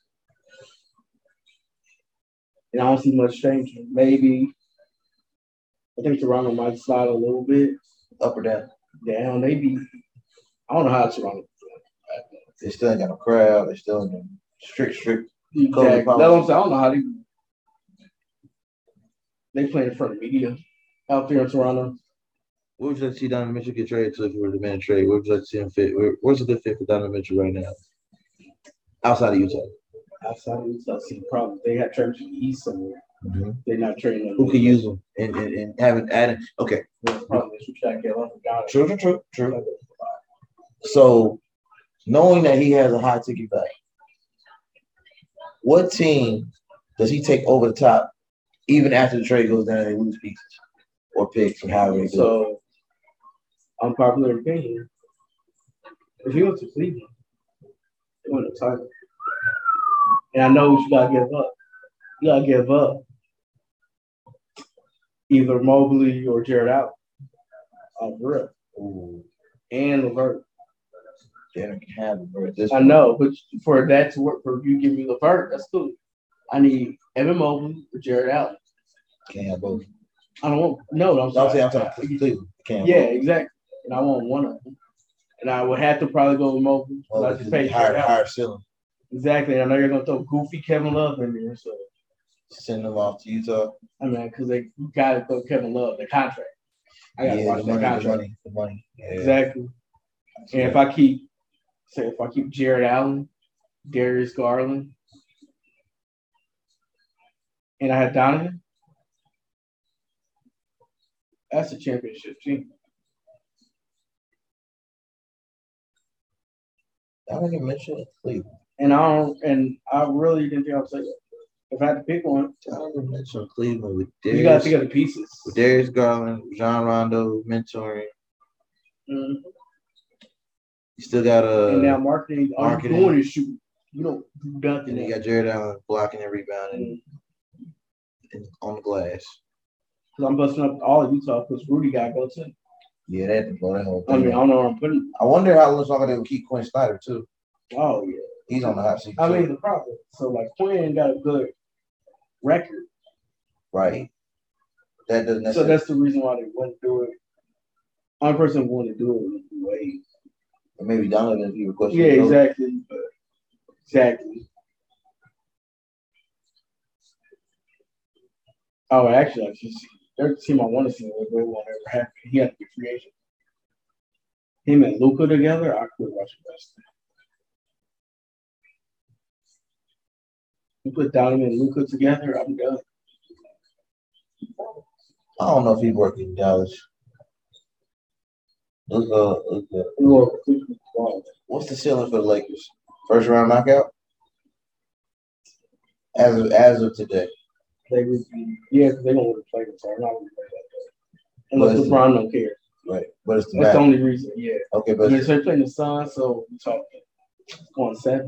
Speaker 2: And I don't see much changing. Maybe I think Toronto might slide a little bit.
Speaker 1: Up or down?
Speaker 2: Down. Maybe. I don't know how Toronto.
Speaker 1: They still ain't got no crowd. They still in the strict.
Speaker 2: Exactly. I don't know how they play in front of media out there in Toronto.
Speaker 1: Where would you like to see Donovan Mitchell get traded to if you were the man trade? Where would you like to see him fit? Where's a good fit for Donovan Mitchell right now? Outside of Utah.
Speaker 2: Outside of Utah, see the problem. They have traded to the East somewhere.
Speaker 1: Mm-hmm.
Speaker 2: They're not trading.
Speaker 1: Who could use them and have it added? Okay. True. So, knowing that he has a high ticket value, what team does he take over the top even after the trade goes down and they lose pieces or picks or however they do?
Speaker 2: So, unpopular opinion. If he went to Cleveland, he won the title. And I know what you gotta give up. You gotta give up either Mobley or Jared Allen. Brett. And LeVert.
Speaker 1: They can have LeVert.
Speaker 2: I know, but for that to work, for you give me LeVert, that's cool. I need Evan Mobley or Jared Allen.
Speaker 1: Can't have both.
Speaker 2: I don't want I'm
Speaker 1: talking Cleveland.
Speaker 2: Yeah, exactly. And I want one of them. And I would have to probably go with Mobley.
Speaker 1: Well,
Speaker 2: I just pay
Speaker 1: higher ceiling.
Speaker 2: Exactly. I know you're gonna throw goofy Kevin Love in there, so
Speaker 1: send them off to Utah.
Speaker 2: I mean, because they gotta throw Kevin Love the contract. I gotta watch that contract.
Speaker 1: The money. Yeah.
Speaker 2: Exactly. And if I keep Jared Allen, Darius Garland, and I had Donovan, that's a championship team.
Speaker 1: Donovan Mitchell, Cleveland.
Speaker 2: And I really didn't think I would say that. If I had to pick one,
Speaker 1: Donovan Mitchell, Cleveland with Darius.
Speaker 2: You got to think of the pieces.
Speaker 1: With Darius Garland, John Rondo, mentoring.
Speaker 2: Mm-hmm.
Speaker 1: You still got
Speaker 2: and now marketing. All you're doing is shooting. You don't do nothing.
Speaker 1: And you got Jared Allen blocking and rebounding and on the glass.
Speaker 2: Because I'm busting up all of Utah because Rudy got to go too.
Speaker 1: Yeah, they had to blow that whole thing.
Speaker 2: I mean, I don't know where I'm putting.
Speaker 1: I wonder how much longer they will keep Quinn Snyder too.
Speaker 2: Oh yeah,
Speaker 1: he's on the hot seat.
Speaker 2: I mean, the problem. So like Quinn got a good record,
Speaker 1: right? That doesn't.
Speaker 2: So that's the reason why they wouldn't do it. One person wanted to do it in ways.
Speaker 1: Or maybe Donovan if he requested.
Speaker 2: Yeah, exactly. Exactly. Oh, actually, I just see. There's a team I want to see where it won't ever happen. He had to be free agent. Him and Luka together, I could watch the best. You put Donovan and Luka together, I'm done.
Speaker 1: I don't know if he'd work in Dallas. Luka. What's the ceiling for the Lakers? First round knockout? As of today.
Speaker 2: They would be, because they don't want to play them, so I'm not going to play that. Unless LeBron don't care.
Speaker 1: Right. But it's
Speaker 2: that's the only reason,
Speaker 1: Okay, but
Speaker 2: so they're playing the Suns, so we're talking going 7.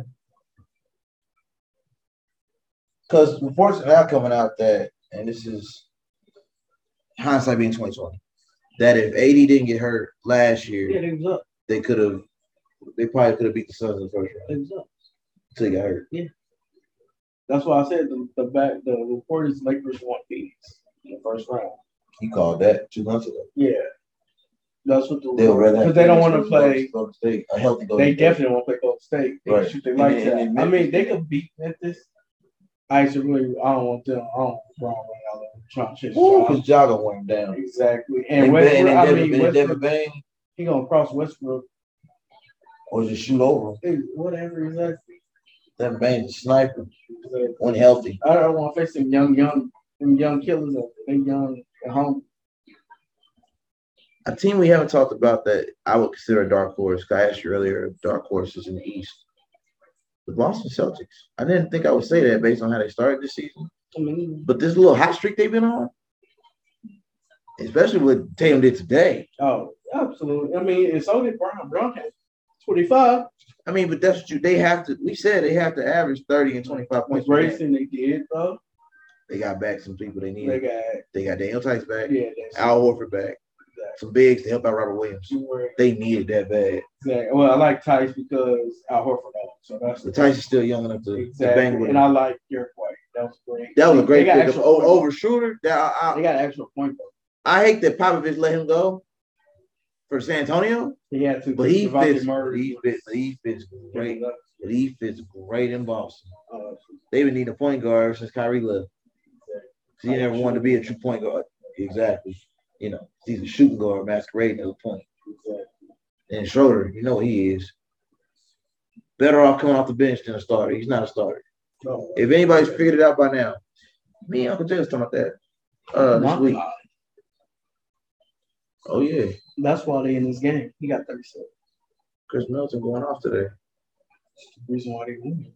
Speaker 1: Because reports are now coming out that, and this is hindsight being 2020, that if AD didn't get hurt last year, they probably could have beat the Suns in the first round.
Speaker 2: They was up.
Speaker 1: Until he got hurt.
Speaker 2: Yeah. That's why I said the report is Lakers want Phoenix in the first round.
Speaker 1: He called that 2 months ago.
Speaker 2: Yeah. That's what
Speaker 4: they'll rather
Speaker 2: because they don't want to play
Speaker 4: Golden State, a healthy Golden
Speaker 2: They
Speaker 4: State.
Speaker 2: definitely want to play Golden State. They
Speaker 4: Right.
Speaker 2: can shoot their lights out.
Speaker 4: And
Speaker 2: I mean, they could beat Memphis. I don't want them. I don't want Brown out there trying to chase
Speaker 4: Because Ja gonna wear him down.
Speaker 2: Exactly. And Westbrook,
Speaker 4: Devin Bane,
Speaker 2: he gonna cross Westbrook
Speaker 4: or just shoot over him.
Speaker 2: whatever exactly.
Speaker 4: Devin Bane's a sniper when healthy.
Speaker 2: I don't want to face them young killers. They young at home.
Speaker 1: A team we haven't talked about that I would consider a dark horse. I asked you earlier, dark horses in the East. The Boston Celtics. I didn't think I would say that based on how they started this season. But this little hot streak they've been on, especially what Tatum did today.
Speaker 2: Oh, absolutely. I mean, it's only Brown had 25.
Speaker 1: I mean, but that's what they have to. We said they have to average 30 and 25 points.
Speaker 2: Racing, they did though.
Speaker 1: They got back some people they needed. They got Daniel Tice back.
Speaker 2: Yeah,
Speaker 1: Al Horford back. Some bigs to help out Robert Williams. They needed that bad.
Speaker 2: Exactly. Well, I like Tice because Al Horford out. So that's
Speaker 1: the Tice is still young enough to bang with him.
Speaker 2: And I like Derek White. That was great.
Speaker 1: That was a great pick over Schroeder.
Speaker 2: They got an extra point though.
Speaker 1: I hate that Popovich let him go for San Antonio.
Speaker 2: He had to,
Speaker 1: but he fits great. But he fits great in Boston. They've been needing a point guard since Kyrie left. He never wanted to be a true point guard. Exactly. You know, he's a shooting guard masquerading as a point. And Schroeder, you know what he is. Better off coming off the bench than a starter. He's not a starter. If anybody's figured it out by now, me and Uncle Jay was talking about that this week. Oh, yeah.
Speaker 2: That's why they in this game. He got 37.
Speaker 1: Chris Middleton going off today.
Speaker 2: That's the reason why they won.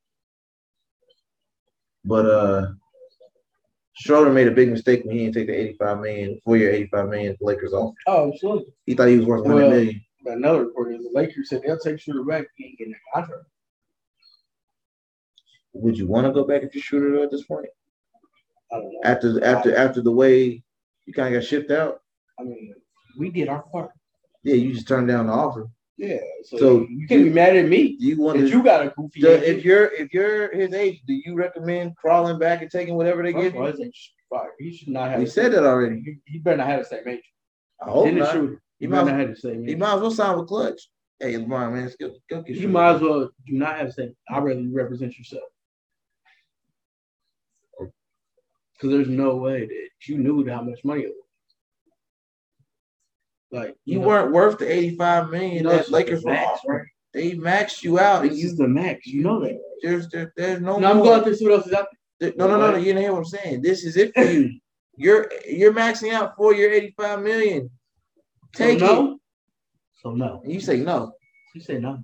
Speaker 1: But Schroeder made a big mistake when he didn't take the $85 million, 4-year $85 million the Lakers off.
Speaker 2: Oh, absolutely.
Speaker 1: He thought he was worth $100 million.
Speaker 2: Another report is the Lakers said they'll take Schroeder back if he ain't getting a contract.
Speaker 1: Would you want to go back if you're Schroeder at this point?
Speaker 2: I don't know.
Speaker 1: After the way you kind of got shipped out?
Speaker 2: I mean, we did our part.
Speaker 1: Yeah, you just turned down the offer.
Speaker 2: Yeah, so you can't be mad at me.
Speaker 1: You want
Speaker 2: you got a goofy.
Speaker 1: If you're his age, do you recommend crawling back and taking whatever they give you?
Speaker 2: He should not have.
Speaker 1: We said that already.
Speaker 2: He better not have the same age.
Speaker 1: I hope not.
Speaker 2: He might not have the same age.
Speaker 1: He might as well sign with Clutch. Hey, LeBron, man, go get
Speaker 2: you. Might as well do not have the same. I'd rather you represent yourself. Because there's no way that you knew how much money it was. Like
Speaker 1: you weren't worth the $85 million that Lakers were offering. Right? They maxed you out.
Speaker 2: This is the max. You know that.
Speaker 1: There's no.
Speaker 2: I'm going to see what else is out there.
Speaker 1: No. You didn't hear what I'm saying. This is it for you. You're maxing out for your $85 million. Take it.
Speaker 2: So no.
Speaker 1: You say no.
Speaker 2: You say no.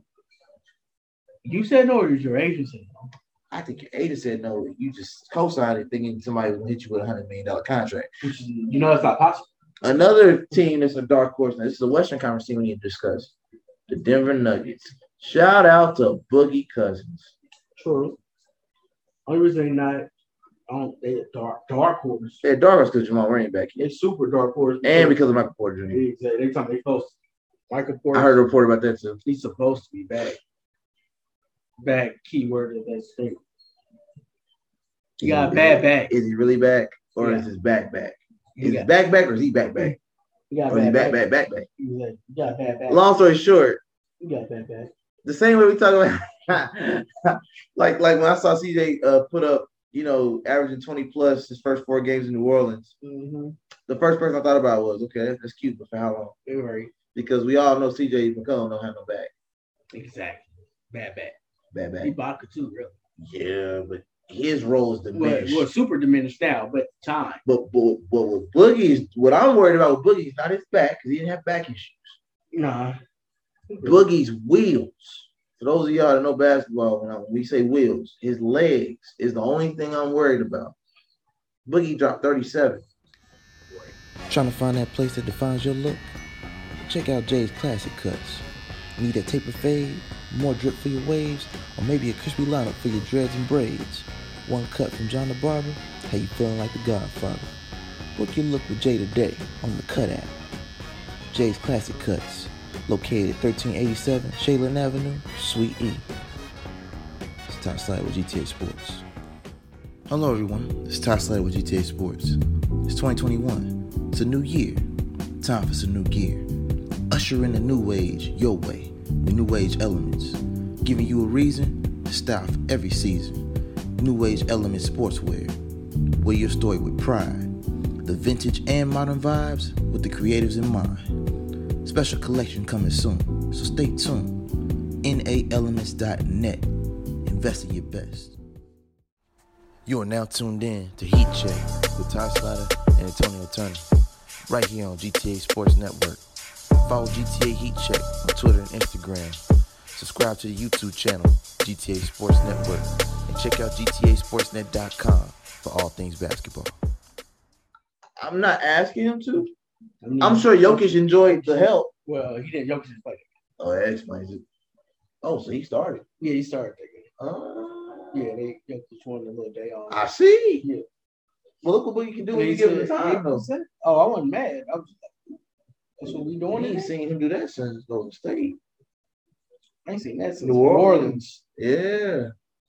Speaker 2: You said no, or did your agent say no?
Speaker 1: I think your agent said no. You just co-signed it thinking somebody was going to hit you with a $100 million contract.
Speaker 2: You know that's not possible.
Speaker 1: Another team that's a dark horse, and this is a Western Conference team we need to discuss. The Denver Nuggets. Shout out to Boogie Cousins.
Speaker 2: True. Only reason they're dark horse.
Speaker 1: They're dark horse because Jamal Murray back here.
Speaker 2: It's super dark horse.
Speaker 1: And because of Michael Porter Jr.
Speaker 2: Exactly. They supposed to. Michael Porter.
Speaker 1: I heard a report about that too.
Speaker 2: He's supposed to be back. Back, keyword of that statement. He got a bad back.
Speaker 1: Is he really back? Or is his back? Is he back or is he back?
Speaker 2: He got
Speaker 1: or is he back?
Speaker 2: He got a bad back.
Speaker 1: Long story short.
Speaker 2: He got a bad back.
Speaker 1: The same way we talk about like when I saw CJ put up, averaging 20 plus his first 4 games in New Orleans.
Speaker 2: Mm-hmm.
Speaker 1: The first person I thought about was, okay, that's cute, but for how long?
Speaker 2: Right.
Speaker 1: Because we all know CJ McCollum don't have no back.
Speaker 2: Exactly. Bad back.
Speaker 1: Bad back.
Speaker 2: Ibaka too, really.
Speaker 1: Yeah, but his role is diminished.
Speaker 2: Well, super diminished now, but time.
Speaker 1: But with Boogie's, what I'm worried about with Boogie's is not his back, because he didn't have back issues.
Speaker 2: Nah.
Speaker 1: Boogie's wheels. For those of y'all that know basketball, when we say wheels, his legs is the only thing I'm worried about. Boogie dropped 37.
Speaker 3: Trying to find that place that defines your look? Check out Jay's Classic Cuts. Need a taper fade, more drip for your waves, or maybe a crispy lineup for your dreads and braids? One cut from John the Barber? How you feeling like the Godfather? Book your look with Jay today on the Cut app. Jay's Classic Cuts, located at 1387 Shaylin Avenue, Suite E. It's Ty Slider with GTA Sports. Hello everyone, it's Ty Slider with GTA Sports. It's 2021. It's a new year. Time for some new gear. Usher in the new age, your way, with New Age Elements, giving you a reason to style for every season. New Age Elements Sportswear, wear your story with pride. The vintage and modern vibes with the creatives in mind. Special collection coming soon, so stay tuned. NAElements.net. Invest in your best. You are now tuned in to Heat Check with Ty Slider and Antonio Turner, right here on GTA Sports Network. Follow GTA Heat Check on Twitter and Instagram. Subscribe to the YouTube channel, GTA Sports Network, and check out GTASportsNet.com for all things basketball.
Speaker 1: I'm not asking him to. I'm sure Jokic enjoyed the help.
Speaker 2: Well, he didn't. Jokic just played.
Speaker 1: Oh, that explains it. Oh, so he started.
Speaker 2: Yeah, he started that game. Yeah, they Jokic won a little day on.
Speaker 1: I see.
Speaker 2: Yeah.
Speaker 1: Well, look what you can do when you give him the time, though.
Speaker 2: Oh, I wasn't mad. I was just like, that's what we doing.
Speaker 1: I ain't seen him do that since Golden State.
Speaker 2: I ain't seen that since
Speaker 1: New Orleans. Yeah.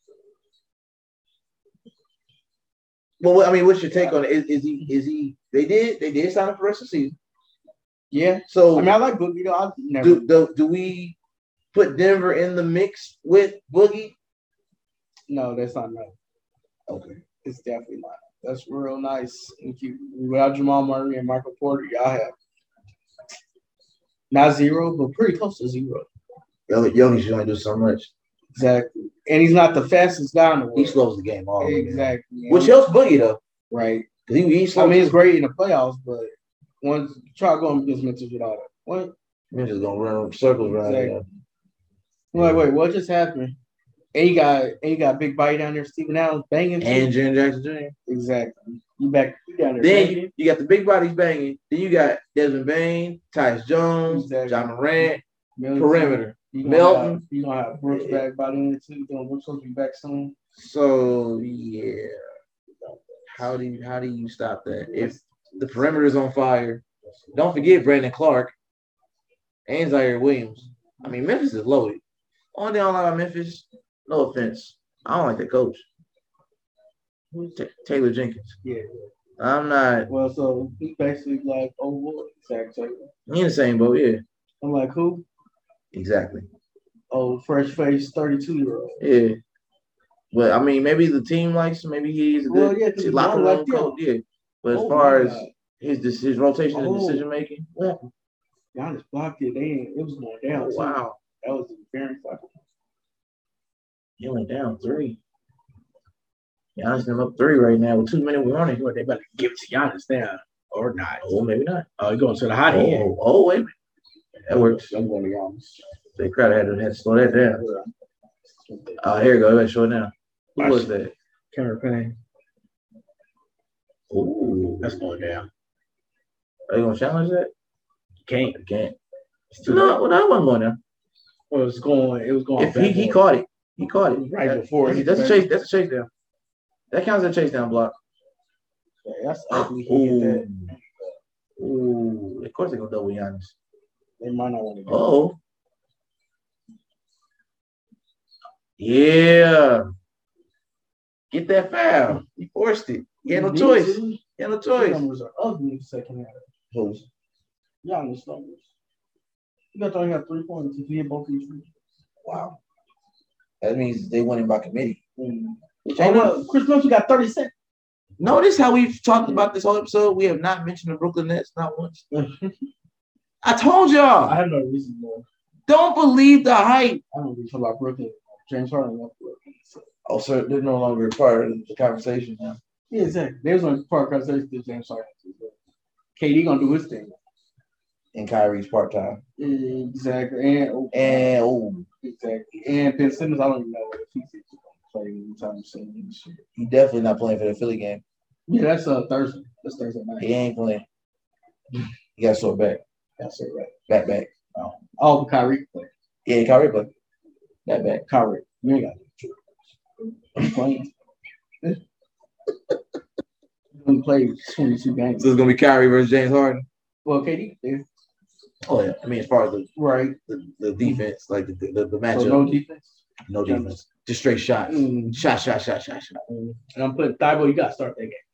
Speaker 1: Well, I mean, what's your take on it? Is he? They did sign up for the rest of the season.
Speaker 2: Yeah.
Speaker 1: So
Speaker 2: I mean, I like Boogie. I never.
Speaker 1: Do we put Denver in the mix with Boogie?
Speaker 2: No, that's not no.
Speaker 1: Okay.
Speaker 2: It's definitely not. That's real nice and cute. Without Jamal Murray and Michael Porter, y'all have not zero, but pretty close to zero.
Speaker 1: Jokic only do so much.
Speaker 2: Exactly. And he's not the fastest guy in the world.
Speaker 1: He slows the game all the way.
Speaker 2: Exactly.
Speaker 1: Which helps Boogie, though.
Speaker 2: Right.
Speaker 1: He slows.
Speaker 2: I mean, it's great in the playoffs, but once try going against Memphis with all that. What?
Speaker 1: Memphis going to run circles around there.
Speaker 2: I'm like, wait, what just happened? And you got Big Bite down there, Steven Allen banging.
Speaker 1: And Jaren Jackson Jr.
Speaker 2: Exactly. You down there.
Speaker 1: Then you got the big bodies banging. Then you got Desmond Bain, Tyus Jones, John Morant, perimeter. Melton.
Speaker 2: You gonna have Brooks back by the end too. Brooks supposed to be back soon.
Speaker 1: So yeah. How do you stop that? If the perimeter is on fire, don't forget Brandon Clark and Zaire Williams. I mean, Memphis is loaded. Only thing I don't like about Memphis, no offense, I don't like the coach. Taylor Jenkins.
Speaker 2: Yeah.
Speaker 1: I'm not.
Speaker 2: Well, so he's basically like Zach Taylor.
Speaker 1: He in the same boat, yeah.
Speaker 2: I'm like, who?
Speaker 1: Exactly.
Speaker 2: Oh, fresh face, 32-year-old.
Speaker 1: Yeah. But I mean, maybe the team likes him. Maybe he's a good locker room coach. Yeah. But as far as his rotation and decision making, what happened?
Speaker 2: Giannis blocked it. It was going down.
Speaker 1: Oh, wow.
Speaker 2: That was very fucking.
Speaker 1: He went down 3. Giannis them up 3 right now with 2 minutes warning.
Speaker 2: They better give it to Giannis now or not.
Speaker 1: Oh, maybe not.
Speaker 2: Oh, he's going to the hot end.
Speaker 1: Oh, wait a minute. That works.
Speaker 2: I'm going to Giannis.
Speaker 1: They probably had to slow that down. Oh, here you go. Let's show it now. Who was that?
Speaker 2: Cameron Payne.
Speaker 1: Ooh.
Speaker 2: That's going down.
Speaker 1: Are you going to challenge that?
Speaker 2: Can't.
Speaker 1: No, well, that wasn't going down.
Speaker 2: Well, it was going.
Speaker 1: If he caught it. He caught it.
Speaker 2: Right before.
Speaker 1: That's a chase. That's a chase down. That counts as a chase down block.
Speaker 2: Yeah, that's ugly.
Speaker 1: Ooh. Of course they're going to double Giannis.
Speaker 2: They might not want to go.
Speaker 1: Oh. Yeah. Get that foul. He forced it. He had no choice.
Speaker 2: The numbers are ugly in the second half.
Speaker 1: Who's?
Speaker 2: Giannis numbers. You got to only have 3 points if you hit both these free.
Speaker 1: Wow. That means they won it by committee.
Speaker 2: Chris Middleton got 36.
Speaker 1: Notice how we've talked about this whole episode. We have not mentioned the Brooklyn Nets not once. I told y'all.
Speaker 2: I have no reason more.
Speaker 1: Don't believe the hype.
Speaker 2: I don't really talk about Brooklyn. James Harden left Brooklyn. So.
Speaker 1: Oh, sir, they're no longer part of the conversation now.
Speaker 2: Yeah, exactly. They was on part of the conversation with James Harden. KD gonna do his thing.
Speaker 1: And Kyrie's part-time.
Speaker 2: Exactly. Exactly. And Ben Simmons, I don't even know if he's going to play anytime soon.
Speaker 1: He's definitely not playing for the Philly game.
Speaker 2: Yeah, that's Thursday. That's Thursday night.
Speaker 1: He ain't playing. He got sore back.
Speaker 2: That's it, right.
Speaker 1: Back.
Speaker 2: Oh, Kyrie play.
Speaker 1: Yeah, Kyrie play. Back.
Speaker 2: Kyrie. You ain't got to I'm playing. He's going to play 22 games.
Speaker 1: So it's going to be Kyrie versus James Harden?
Speaker 2: Well, KD is.
Speaker 1: Oh, yeah. I mean, as far as the defense, like the matchup.
Speaker 2: So no defense?
Speaker 1: No defense. Just straight shots. Shot.
Speaker 2: And I'm putting Thibault, you got to start that game.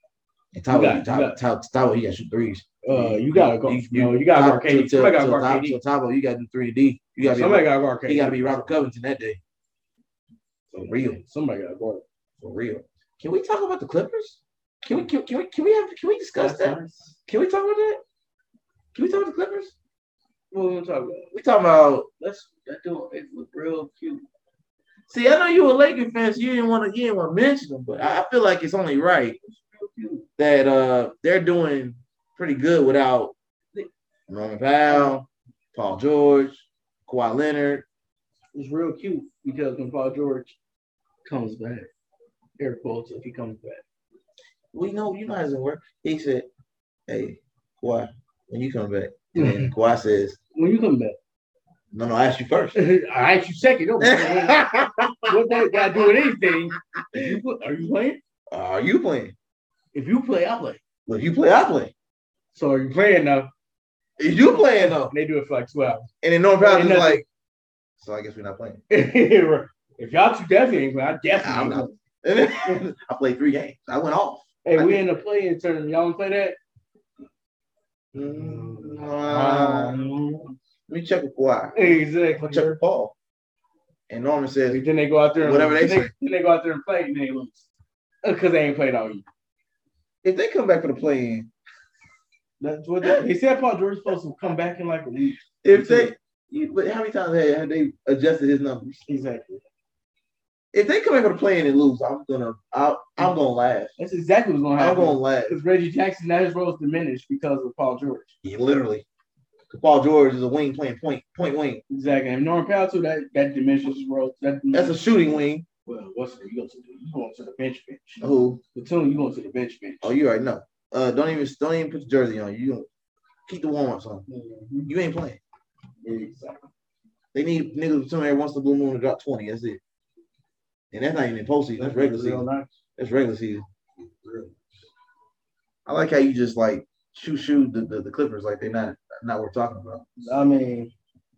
Speaker 1: And Tabo, he got to shoot threes.
Speaker 2: You gotta go. You gotta guard KD. Somebody gotta guard KD.
Speaker 1: So Tabo, you gotta do 3D.
Speaker 2: Somebody gotta guard KD.
Speaker 1: He gotta be Robert Covington that day. For real.
Speaker 2: Somebody gotta guard.
Speaker 1: For real. Can we talk about the Clippers? Can we discuss that? Can we talk about that? Can we talk about the Clippers?
Speaker 2: What we talking about?
Speaker 1: We talking about
Speaker 2: that dude look real cute.
Speaker 1: See, I know you a Lakers fan, so you didn't want to mention them, but I feel like it's only right that they're doing pretty good without Norman Powell, Paul George, Kawhi Leonard.
Speaker 2: It's real cute because when Paul George comes back, air quotes if he comes back.
Speaker 1: We know you might as well work. He said, "Hey, Kawhi, when you come back?" And Kawhi says,
Speaker 2: "When you come back."
Speaker 1: No, I asked you first.
Speaker 2: I asked you second. What that got to do with anything? Are you playing?
Speaker 1: Are you playing?
Speaker 2: If you play, I play.
Speaker 1: Well, if you play, I play.
Speaker 2: So are you playing now?
Speaker 1: Is you playing though?
Speaker 2: And they do it for like 2 hours.
Speaker 1: And then Norman Powell is like, so I guess we're not playing.
Speaker 2: If y'all two definitely ain't playing, I definitely
Speaker 1: ain't playing. I played 3 games. I went off.
Speaker 2: Hey, we in the play-in tournament. Y'all want to play that?
Speaker 1: Let me check with Kawhi.
Speaker 2: Exactly.
Speaker 1: I'll check with Paul. And Norman says,
Speaker 2: then they go out there and
Speaker 1: whatever they say.
Speaker 2: Then they go out there and play and they lose. Because they ain't played all year.
Speaker 1: If they come back for the play-in,
Speaker 2: that's what they said. Paul George is supposed to come back in like a week.
Speaker 1: But how many times have they adjusted his numbers?
Speaker 2: Exactly.
Speaker 1: If they come back for the play-in and lose, I'm gonna laugh.
Speaker 2: That's exactly what's gonna happen.
Speaker 1: I'm gonna laugh
Speaker 2: because Reggie Jackson, now his role is diminished because of Paul George.
Speaker 1: Yeah, literally. Paul George is a wing playing point wing.
Speaker 2: Exactly. And Norman Powell too, that diminishes his role.
Speaker 1: That's a shooting wing.
Speaker 2: Well, you going to the bench.
Speaker 1: Who?
Speaker 2: Platoon, you going to the bench.
Speaker 1: Oh, you already know. Don't even put the jersey on. You gonna keep the warm-ups on. Mm-hmm. You ain't playing.
Speaker 2: Exactly.
Speaker 1: They need niggas platoon every once in a blue moon to drop 20. That's it. And that's not even postseason. That's regular season. Nice. That's regular season. I like how you just like shoot the Clippers like they're not worth talking about.
Speaker 2: I mean,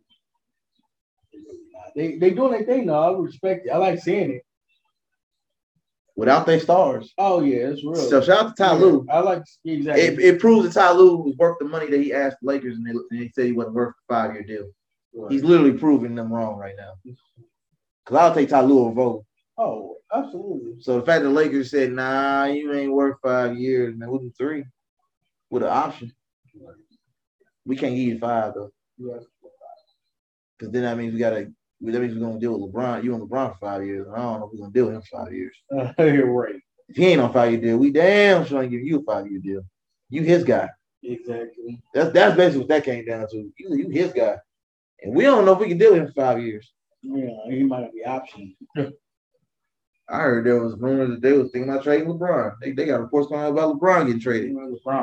Speaker 2: they doing their thing now. I respect it. I like seeing it.
Speaker 1: Without their stars.
Speaker 2: Oh yeah, it's real.
Speaker 1: So shout out to Ty Lue.
Speaker 2: I like exactly.
Speaker 1: It proves that Ty Lue was worth the money that he asked the Lakers, and they said he wasn't worth a 5-year deal. Right. He's literally proving them wrong right now. Because I'll take Ty Lue over Vogel.
Speaker 2: Oh, absolutely.
Speaker 1: So the fact that the Lakers said, "Nah, you ain't worth 5 years," and they wouldn't 3 with an option. We can't give you 5 though. Because then that means we're gonna deal with LeBron. You and LeBron for 5 years. I don't know if we're gonna deal with him for 5 years.
Speaker 2: You're right.
Speaker 1: If he ain't on a 5-year deal, we damn sure ain't give you a 5-year deal. You his guy.
Speaker 2: Exactly.
Speaker 1: That's basically what that came down to. You his guy. And we don't know if we can deal with him for 5 years.
Speaker 2: Yeah, he might be option.
Speaker 1: I heard there was rumors that they was thinking about trading LeBron. They got reports going out about LeBron getting traded.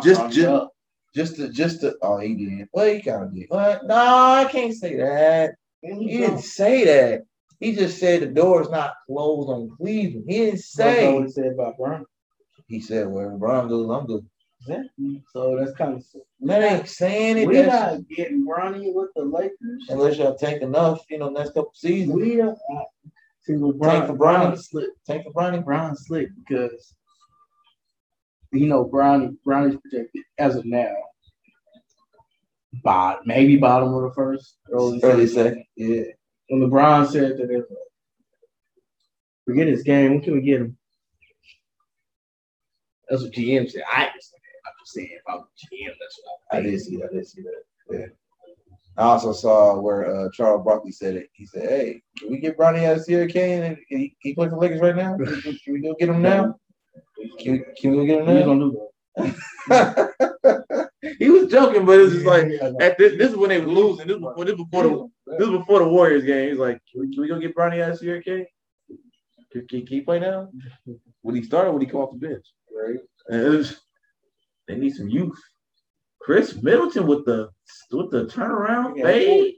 Speaker 1: Just to oh, he did. Well, he kind of did. What? No, I can't say that. He didn't say that. He just said the door is not closed on Cleveland. He didn't say.
Speaker 2: What he said about Bron.
Speaker 1: He said, "Where Bron goes, I'm good."
Speaker 2: Exactly. So that's kind of.
Speaker 1: That ain't saying it.
Speaker 2: We're not getting Bronny with the Lakers
Speaker 1: unless y'all take enough, next couple seasons.
Speaker 2: We are. See,
Speaker 1: tank for Bronny.
Speaker 2: Tank for Bronny. Bron's slick because Bronny's projected as of now. Maybe bottom of the first,
Speaker 1: early second. Yeah.
Speaker 2: When LeBron said that forget his game, when can we get him? That's what GM said. I'm just saying if I'm GM, that's what
Speaker 1: I did see that. Yeah. I also saw where Charles Barkley said it. He said, "Hey, can we get Bronny out of Sierra Kane? And he play for the Lakers right now? Can we go get him now? Can we go get him now?"
Speaker 2: He's gonna do
Speaker 1: that. He was joking, but it's just like this is when they were losing. This was before the Warriors game. He's like, "Can we go get Bronny out of Sierra Kane? Can he play now? Would he start or would he come off the bench?"
Speaker 2: Right.
Speaker 1: And they need some youth. Chris Middleton with the turnaround fade.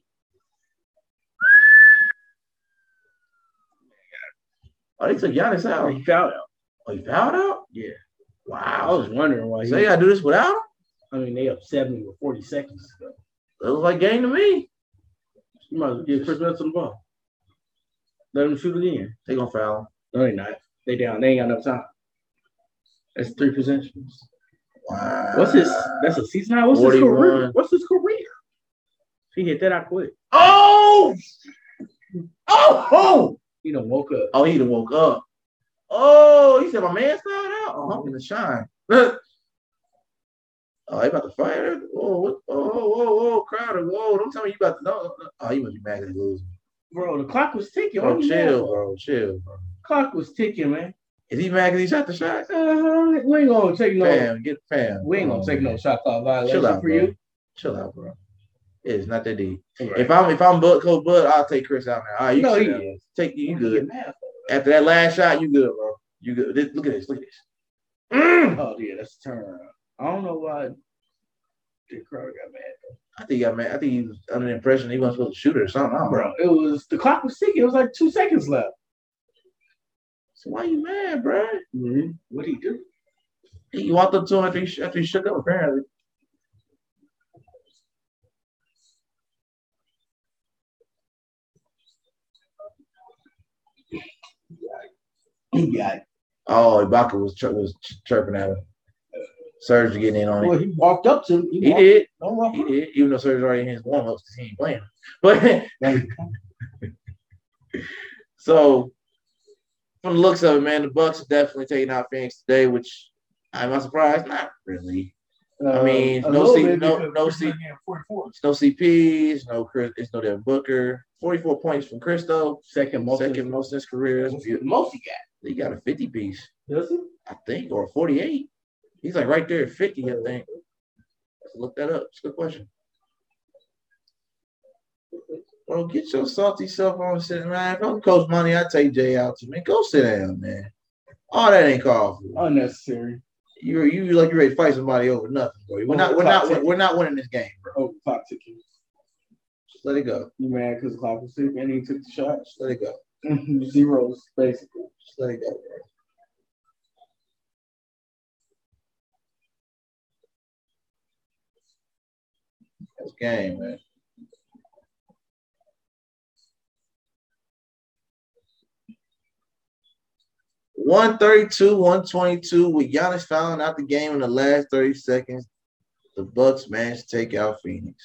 Speaker 1: Oh, they took Giannis out.
Speaker 2: He fouled out.
Speaker 1: Oh, he fouled out?
Speaker 2: Yeah.
Speaker 1: Wow.
Speaker 2: I was wondering why.
Speaker 1: So you gotta do this without him?
Speaker 2: I mean, they up 70 with 40 seconds to go.
Speaker 1: That was like game to me.
Speaker 2: You might as well give Chris Middleton the ball. Let him shoot it in.
Speaker 1: They gonna foul him.
Speaker 2: No, they not. They down. They ain't got enough time. That's 3 possessions.
Speaker 1: Wow.
Speaker 2: That's a season high? What's his
Speaker 1: 41.
Speaker 2: career? What's his career? If he hit that, I quit.
Speaker 1: Oh! Oh!
Speaker 2: He done woke up.
Speaker 1: Oh, he done woke up. Oh, he said my man started out. Oh, I'm gonna shine. Oh, they about to fire. Whoa, Crowder. Whoa, don't tell me you about to know. Oh, you must be mad at losing.
Speaker 2: Bro, the clock was ticking.
Speaker 1: Bro, chill, bro.
Speaker 2: Clock was ticking, man.
Speaker 1: Is he mad because he shot the shot?
Speaker 2: We ain't gonna take no.
Speaker 1: Fam.
Speaker 2: We ain't gonna take no shot clock violation
Speaker 1: Chill out,
Speaker 2: for
Speaker 1: bro.
Speaker 2: you.
Speaker 1: Chill out, bro. It's not that deep.
Speaker 2: Right.
Speaker 1: If I'm Coach Bud, I'll take Chris out now. All right, you
Speaker 2: No,
Speaker 1: sit
Speaker 2: he
Speaker 1: down.
Speaker 2: is.
Speaker 1: Take you good. After that last shot, you good, bro. You good. Look at this.
Speaker 2: Oh yeah, that's a turnaround. I don't know why Dick Crowder got mad though.
Speaker 1: I think he got mad. I think he was under the impression he wasn't supposed to shoot it or something. I don't know.
Speaker 2: Bro, the clock was ticking. It was like 2 seconds left.
Speaker 1: So why you mad, bro?
Speaker 2: Mm-hmm. What'd he do?
Speaker 1: He walked up to him after he shook up, apparently.
Speaker 2: He got it.
Speaker 1: Oh, Ibaka was chirping at him. Serge getting in on
Speaker 2: Well,
Speaker 1: it.
Speaker 2: he walked up to him.
Speaker 1: He did.
Speaker 2: Don't walk
Speaker 1: He did. Even though Serge already in his warm-ups because he ain't playing. But so from the looks of it, man, the Bucks are definitely taking out Phoenix today, which am I surprised? Not really. I mean, no CPs, it's no Devin Booker. 44 points from Christo. Second most in his career.
Speaker 2: Most he got.
Speaker 1: He got a 50 piece.
Speaker 2: Does he?
Speaker 1: I think, or 48. He's like right there at 50, I think. Let's look that up. It's a good question. Bro, get your salty self on sitting, man. If I'm Coach Money, I'd take Jay out too, man. Go sit down, man. All that ain't called for.
Speaker 2: Unnecessary.
Speaker 1: You like you ready to fight somebody over nothing, bro. We're not winning this game, bro.
Speaker 2: Oh, clock ticking.
Speaker 1: Just let it go.
Speaker 2: You mad because the clock was ticking and he took the shot?
Speaker 1: Just let it go.
Speaker 2: Zeros, basically.
Speaker 1: Just let it go, bro. That's game, man. $132, 122 with Giannis fouling out the game in the last 30 seconds. The Bucks managed to take out Phoenix.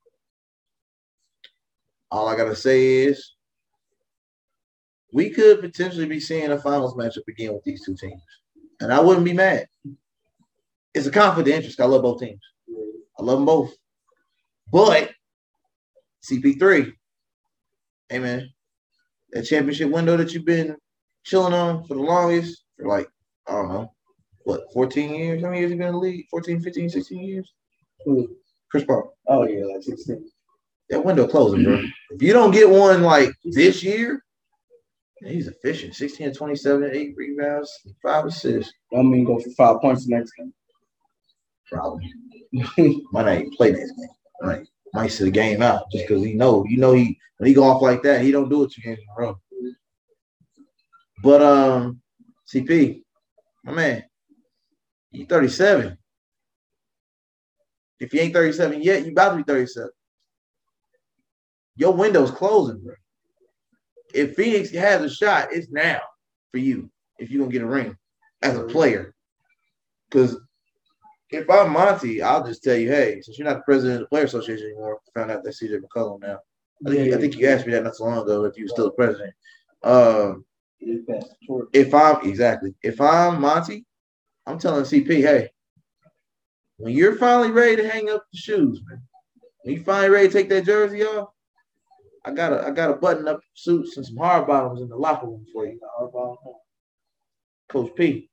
Speaker 1: All I gotta say is we could potentially be seeing a finals matchup again with these two teams. And I wouldn't be mad. It's a conflict of interest. I love both teams. I love them both. But CP3, hey man, that championship window that you've been chilling on for the longest, for like, I don't know, what, 14 years? How many years have you been in the league? 14, 15, 16 years? Chris Paul.
Speaker 2: Oh, yeah, like 16.
Speaker 1: That window closing, bro. If you don't get one like this year, he's efficient. 16 to 27, 8 rebounds, 5 assists.
Speaker 2: I mean, go for 5 points the next game.
Speaker 1: Probably. Might not even play next game. Might sit the game out just because he when he go off like that, he don't do it 2 games in a row. But CP, my man, you 37. If you ain't 37 yet, you about to be 37. Your window's closing, bro. If Phoenix has a shot, it's now for you if you're going to get a ring as a player. Because if I'm Monty, I'll just tell you, hey, since you're not the president of the Player Association anymore, I found out that CJ McCollum now. I think you asked me that not so long ago if you were still the president. If I'm Monty, I'm telling CP, hey, when you're finally ready to hang up the shoes, man, when you finally ready to take that jersey off, I got a button up suits and some hard bottoms in the locker room for you. Coach P.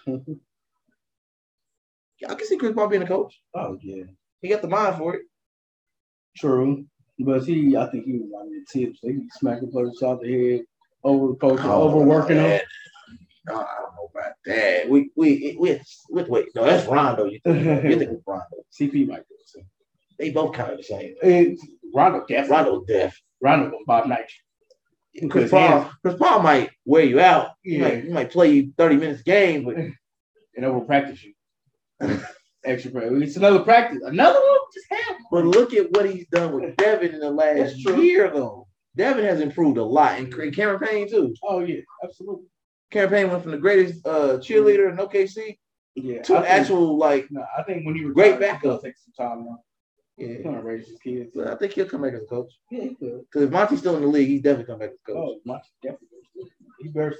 Speaker 1: I can see Chris Paul being a coach.
Speaker 2: Oh, yeah.
Speaker 1: He got the mind for it.
Speaker 2: True. But I think he was on the tips. They smacking players out the head, overworking them.
Speaker 1: No, I don't know about that. Wait. No, that's Rondo. You think it's Rondo.
Speaker 2: CP might do the same.
Speaker 1: They both kind of the same.
Speaker 2: Rondo deaf. Rondo gonna Bob Knight.
Speaker 1: Chris Paul might wear you out. Yeah. He might play you 30 minutes a game, but
Speaker 2: and over practice you. Extra practice. It's another practice. Another one just happened.
Speaker 1: But look at what he's done with Devin in the last year, though. Devin has improved a lot, and Cameron Payne too.
Speaker 2: Oh yeah, absolutely.
Speaker 1: Cameron Payne went from the greatest cheerleader in OKC
Speaker 2: Yeah,
Speaker 1: to an actual like.
Speaker 2: No, I think when he was
Speaker 1: great backup,
Speaker 2: take some time now.
Speaker 1: Yeah,
Speaker 2: He's gonna raise his kids.
Speaker 1: but I think he'll come back as a coach.
Speaker 2: Yeah, he could.
Speaker 1: Because if Monty's still in the league, he's definitely come back as a coach.
Speaker 2: Oh, Monty definitely. He better.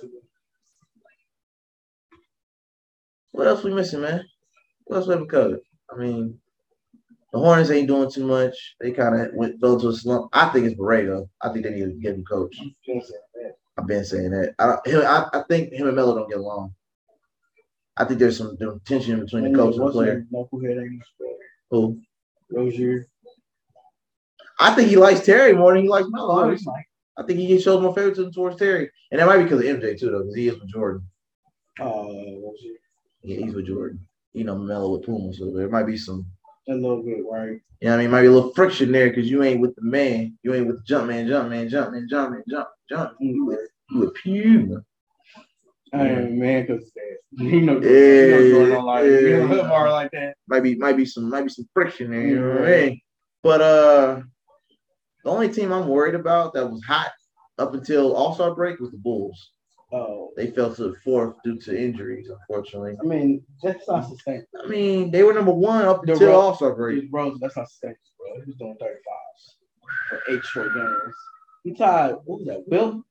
Speaker 1: What else we missing, man? What else we haven't covered? I mean, the Hornets ain't doing too much. They kind of fell to a slump. I think it's Borrego. I think they need to get him coach. I've been saying that. I think him and Melo don't get along. I think there's some tension between the coach and the player. Who?
Speaker 2: Rozier.
Speaker 1: I think he likes Terry more than he likes Melo. I think he shows more favoritism towards Terry. And that might be because of MJ, too, though, because he is with Jordan.
Speaker 2: Rozier.
Speaker 1: Yeah, he's with Jordan. You know, Melo with Puma, so there might be some.
Speaker 2: A little bit, right?
Speaker 1: You know what I mean? Might be a little friction there because you ain't with the man. You ain't with the jump. You with Puma.
Speaker 2: I ain't man, because you know Jordan like that.
Speaker 1: Might be some friction there. You know what I mean? But the only team I'm worried about that was hot up until All-Star break was the Bulls.
Speaker 2: Oh,
Speaker 1: they fell to the fourth due to injuries, unfortunately.
Speaker 2: I mean, that's not sustainable.
Speaker 1: I mean, they were number one up until All-Star break.
Speaker 2: Bro, that's not sustainable, bro. He was doing 35s for 8 short games. He tied. What was that? Will?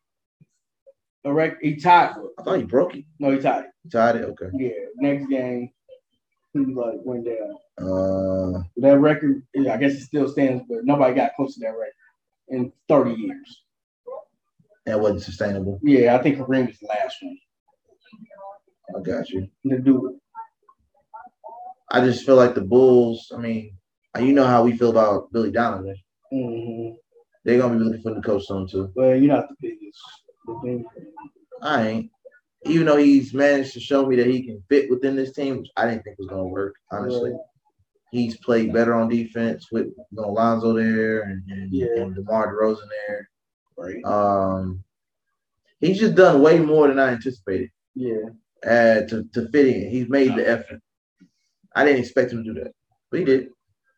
Speaker 2: He tied.
Speaker 1: I thought he broke it.
Speaker 2: No, he tied it.
Speaker 1: He tied it. Okay.
Speaker 2: Yeah. Next game, he went down. That record, I guess it still stands, but nobody got close to that record in 30 years.
Speaker 1: That wasn't sustainable.
Speaker 2: Yeah, I think Kareem was the last one.
Speaker 1: I got you.
Speaker 2: To do it.
Speaker 1: I just feel like the Bulls, I mean, you know how we feel about Billy Donovan.
Speaker 2: Mm-hmm.
Speaker 1: They're going to be looking for the coach soon, too.
Speaker 2: Well, you're not the biggest.
Speaker 1: I ain't. Even though he's managed to show me that he can fit within this team, which I didn't think was going to work, honestly. Right. He's played better on defense with Lonzo there and DeMar DeRozan there. Right. He's just done way more than I anticipated.
Speaker 2: Yeah.
Speaker 1: To fit in. He's made the effort. I didn't expect him to do that, but he did.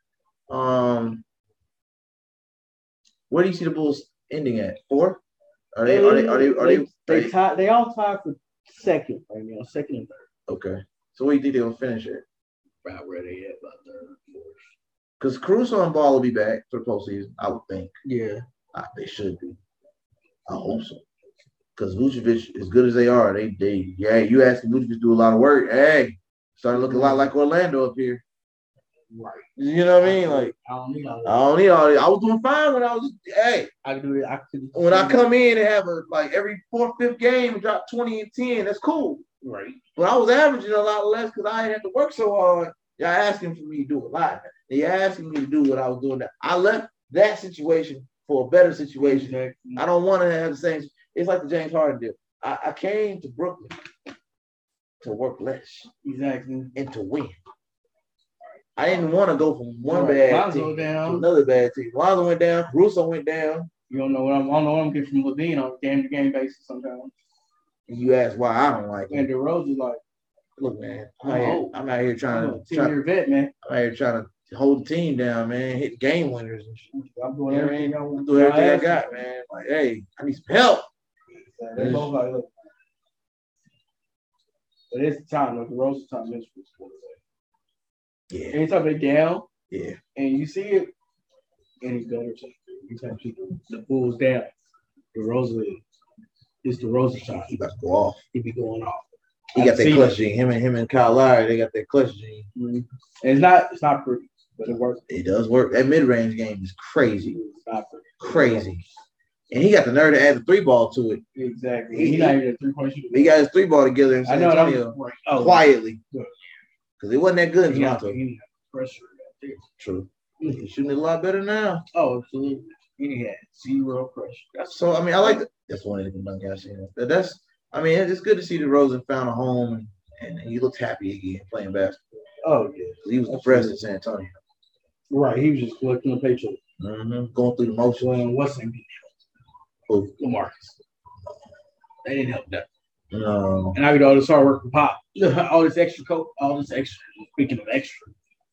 Speaker 1: Where do you see the Bulls ending at? 4? They
Speaker 2: all tied for second right now, second and third.
Speaker 1: Okay. So what do you think they're gonna finish at?
Speaker 2: About where they at, about third, fourth.
Speaker 1: Because Caruso and Ball will be back for the postseason, I would think.
Speaker 2: Yeah.
Speaker 1: They should be. I hope so. Because Vucevic, as good as they are, you ask Vucevic to do a lot of work. Hey, starting to look a lot like Orlando up here.
Speaker 2: Right.
Speaker 1: You know what I mean? Like
Speaker 2: I don't need all
Speaker 1: that. I was doing fine when I was. Hey,
Speaker 2: I can do it.
Speaker 1: When I come in and have every 4th, 5th game drop 20 and 10, that's cool.
Speaker 2: Right.
Speaker 1: But I was averaging a lot less because I didn't have to work so hard. Y'all asking for me to do a lot. They asking me to do what I was doing. I left that situation for a better situation. Exactly. I don't want to have the same. It's like the James Harden deal. I came to Brooklyn to work less.
Speaker 2: Exactly.
Speaker 1: And to win. I didn't want to go from one bad team to another bad team. Lonzo went down. Caruso went down.
Speaker 2: You don't know what I'm getting from Levine on a game-to-game basis sometimes.
Speaker 1: And you ask why I don't like him.
Speaker 2: And DeRozan like,
Speaker 1: look, man, I'm out here trying to
Speaker 2: senior vet, man.
Speaker 1: I'm out here trying to hold the team down, man. Hit game winners and shit.
Speaker 2: I'm doing everything.
Speaker 1: I'm doing everything I got, man. Like, hey, I need some help.
Speaker 2: They both like, look. But it's the time, like the DeRozan time is for
Speaker 1: yeah.
Speaker 2: Anytime they down,
Speaker 1: yeah,
Speaker 2: and you see it, and he's better. Anytime the Bulls down, DeRozan is DeRozan time.
Speaker 1: He about to go off.
Speaker 2: He be going off.
Speaker 1: He got that clutch gene. Him and Kyle Lowry, they got that clutch gene.
Speaker 2: Mm-hmm. And it's not pretty, but it works.
Speaker 1: It does work. That mid-range game is crazy.
Speaker 2: It's not pretty.
Speaker 1: Crazy. And he got the nerve to add the 3-ball to it.
Speaker 2: Exactly. He's not even a 3-point shooter.
Speaker 1: He got his 3-ball together in San Antonio quietly. Because it wasn't that good in Toronto.
Speaker 2: He had pressure.
Speaker 1: True. He's shooting it a lot better now.
Speaker 2: Oh, absolutely. He had 0 pressure.
Speaker 1: So, I mean, I like that. That's one of the things I've seen. It's good to see DeRozan found a home and he looked happy again playing basketball.
Speaker 2: Oh, yeah.
Speaker 1: He was depressed in San Antonio.
Speaker 2: Right. He was just collecting a paycheck.
Speaker 1: Mm-hmm. Going through the motions.
Speaker 2: And what's name?
Speaker 1: Who?
Speaker 2: LaMarcus. They didn't help that.
Speaker 1: No.
Speaker 2: And I did all this hard work for Pop. All this extra. Speaking of extra.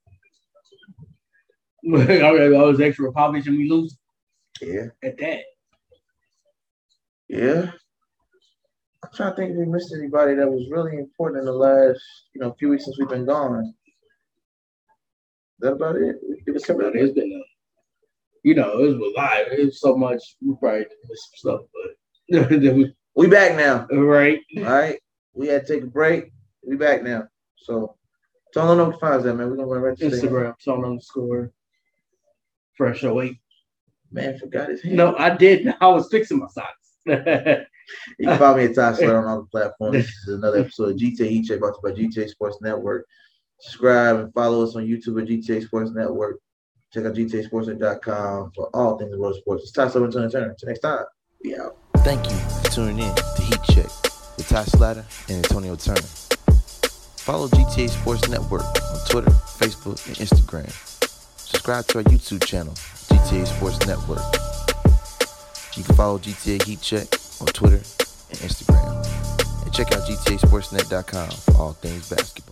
Speaker 2: all this extra for Popovich and we lose.
Speaker 1: Yeah.
Speaker 2: At that.
Speaker 1: Yeah. I'm trying to think if we missed anybody that was really important in the last, few weeks since we've been gone. Is that about it?
Speaker 2: It's about it. It's been, it was live. It was so much. We probably missed some stuff, but
Speaker 1: we back now.
Speaker 2: Right.
Speaker 1: All right. We had to take a break. We back now. So, don't know what finds that, man. We're going to run right to
Speaker 2: Instagram, Tone_Fresh08.
Speaker 1: Man, forgot his hand.
Speaker 2: No, I did. I was fixing my socks.
Speaker 1: You can follow me at Ty Slater on all the platforms. This is another episode of GTA Heat Check brought to you by GTA Sports Network. Subscribe and follow us on YouTube at GTA Sports Network. Check out GTASportsNet.com for all things world sports. It's Ty Slater and Tony Turner. Until next time, we out.
Speaker 3: Thank you for tuning in to Heat Check with Ty Slater and Antonio Turner. Follow GTA Sports Network on Twitter, Facebook, and Instagram. Subscribe to our YouTube channel, GTA Sports Network. You can follow GTA Heat Check on Twitter and Instagram. And check out GTASportsNet.com for all things basketball.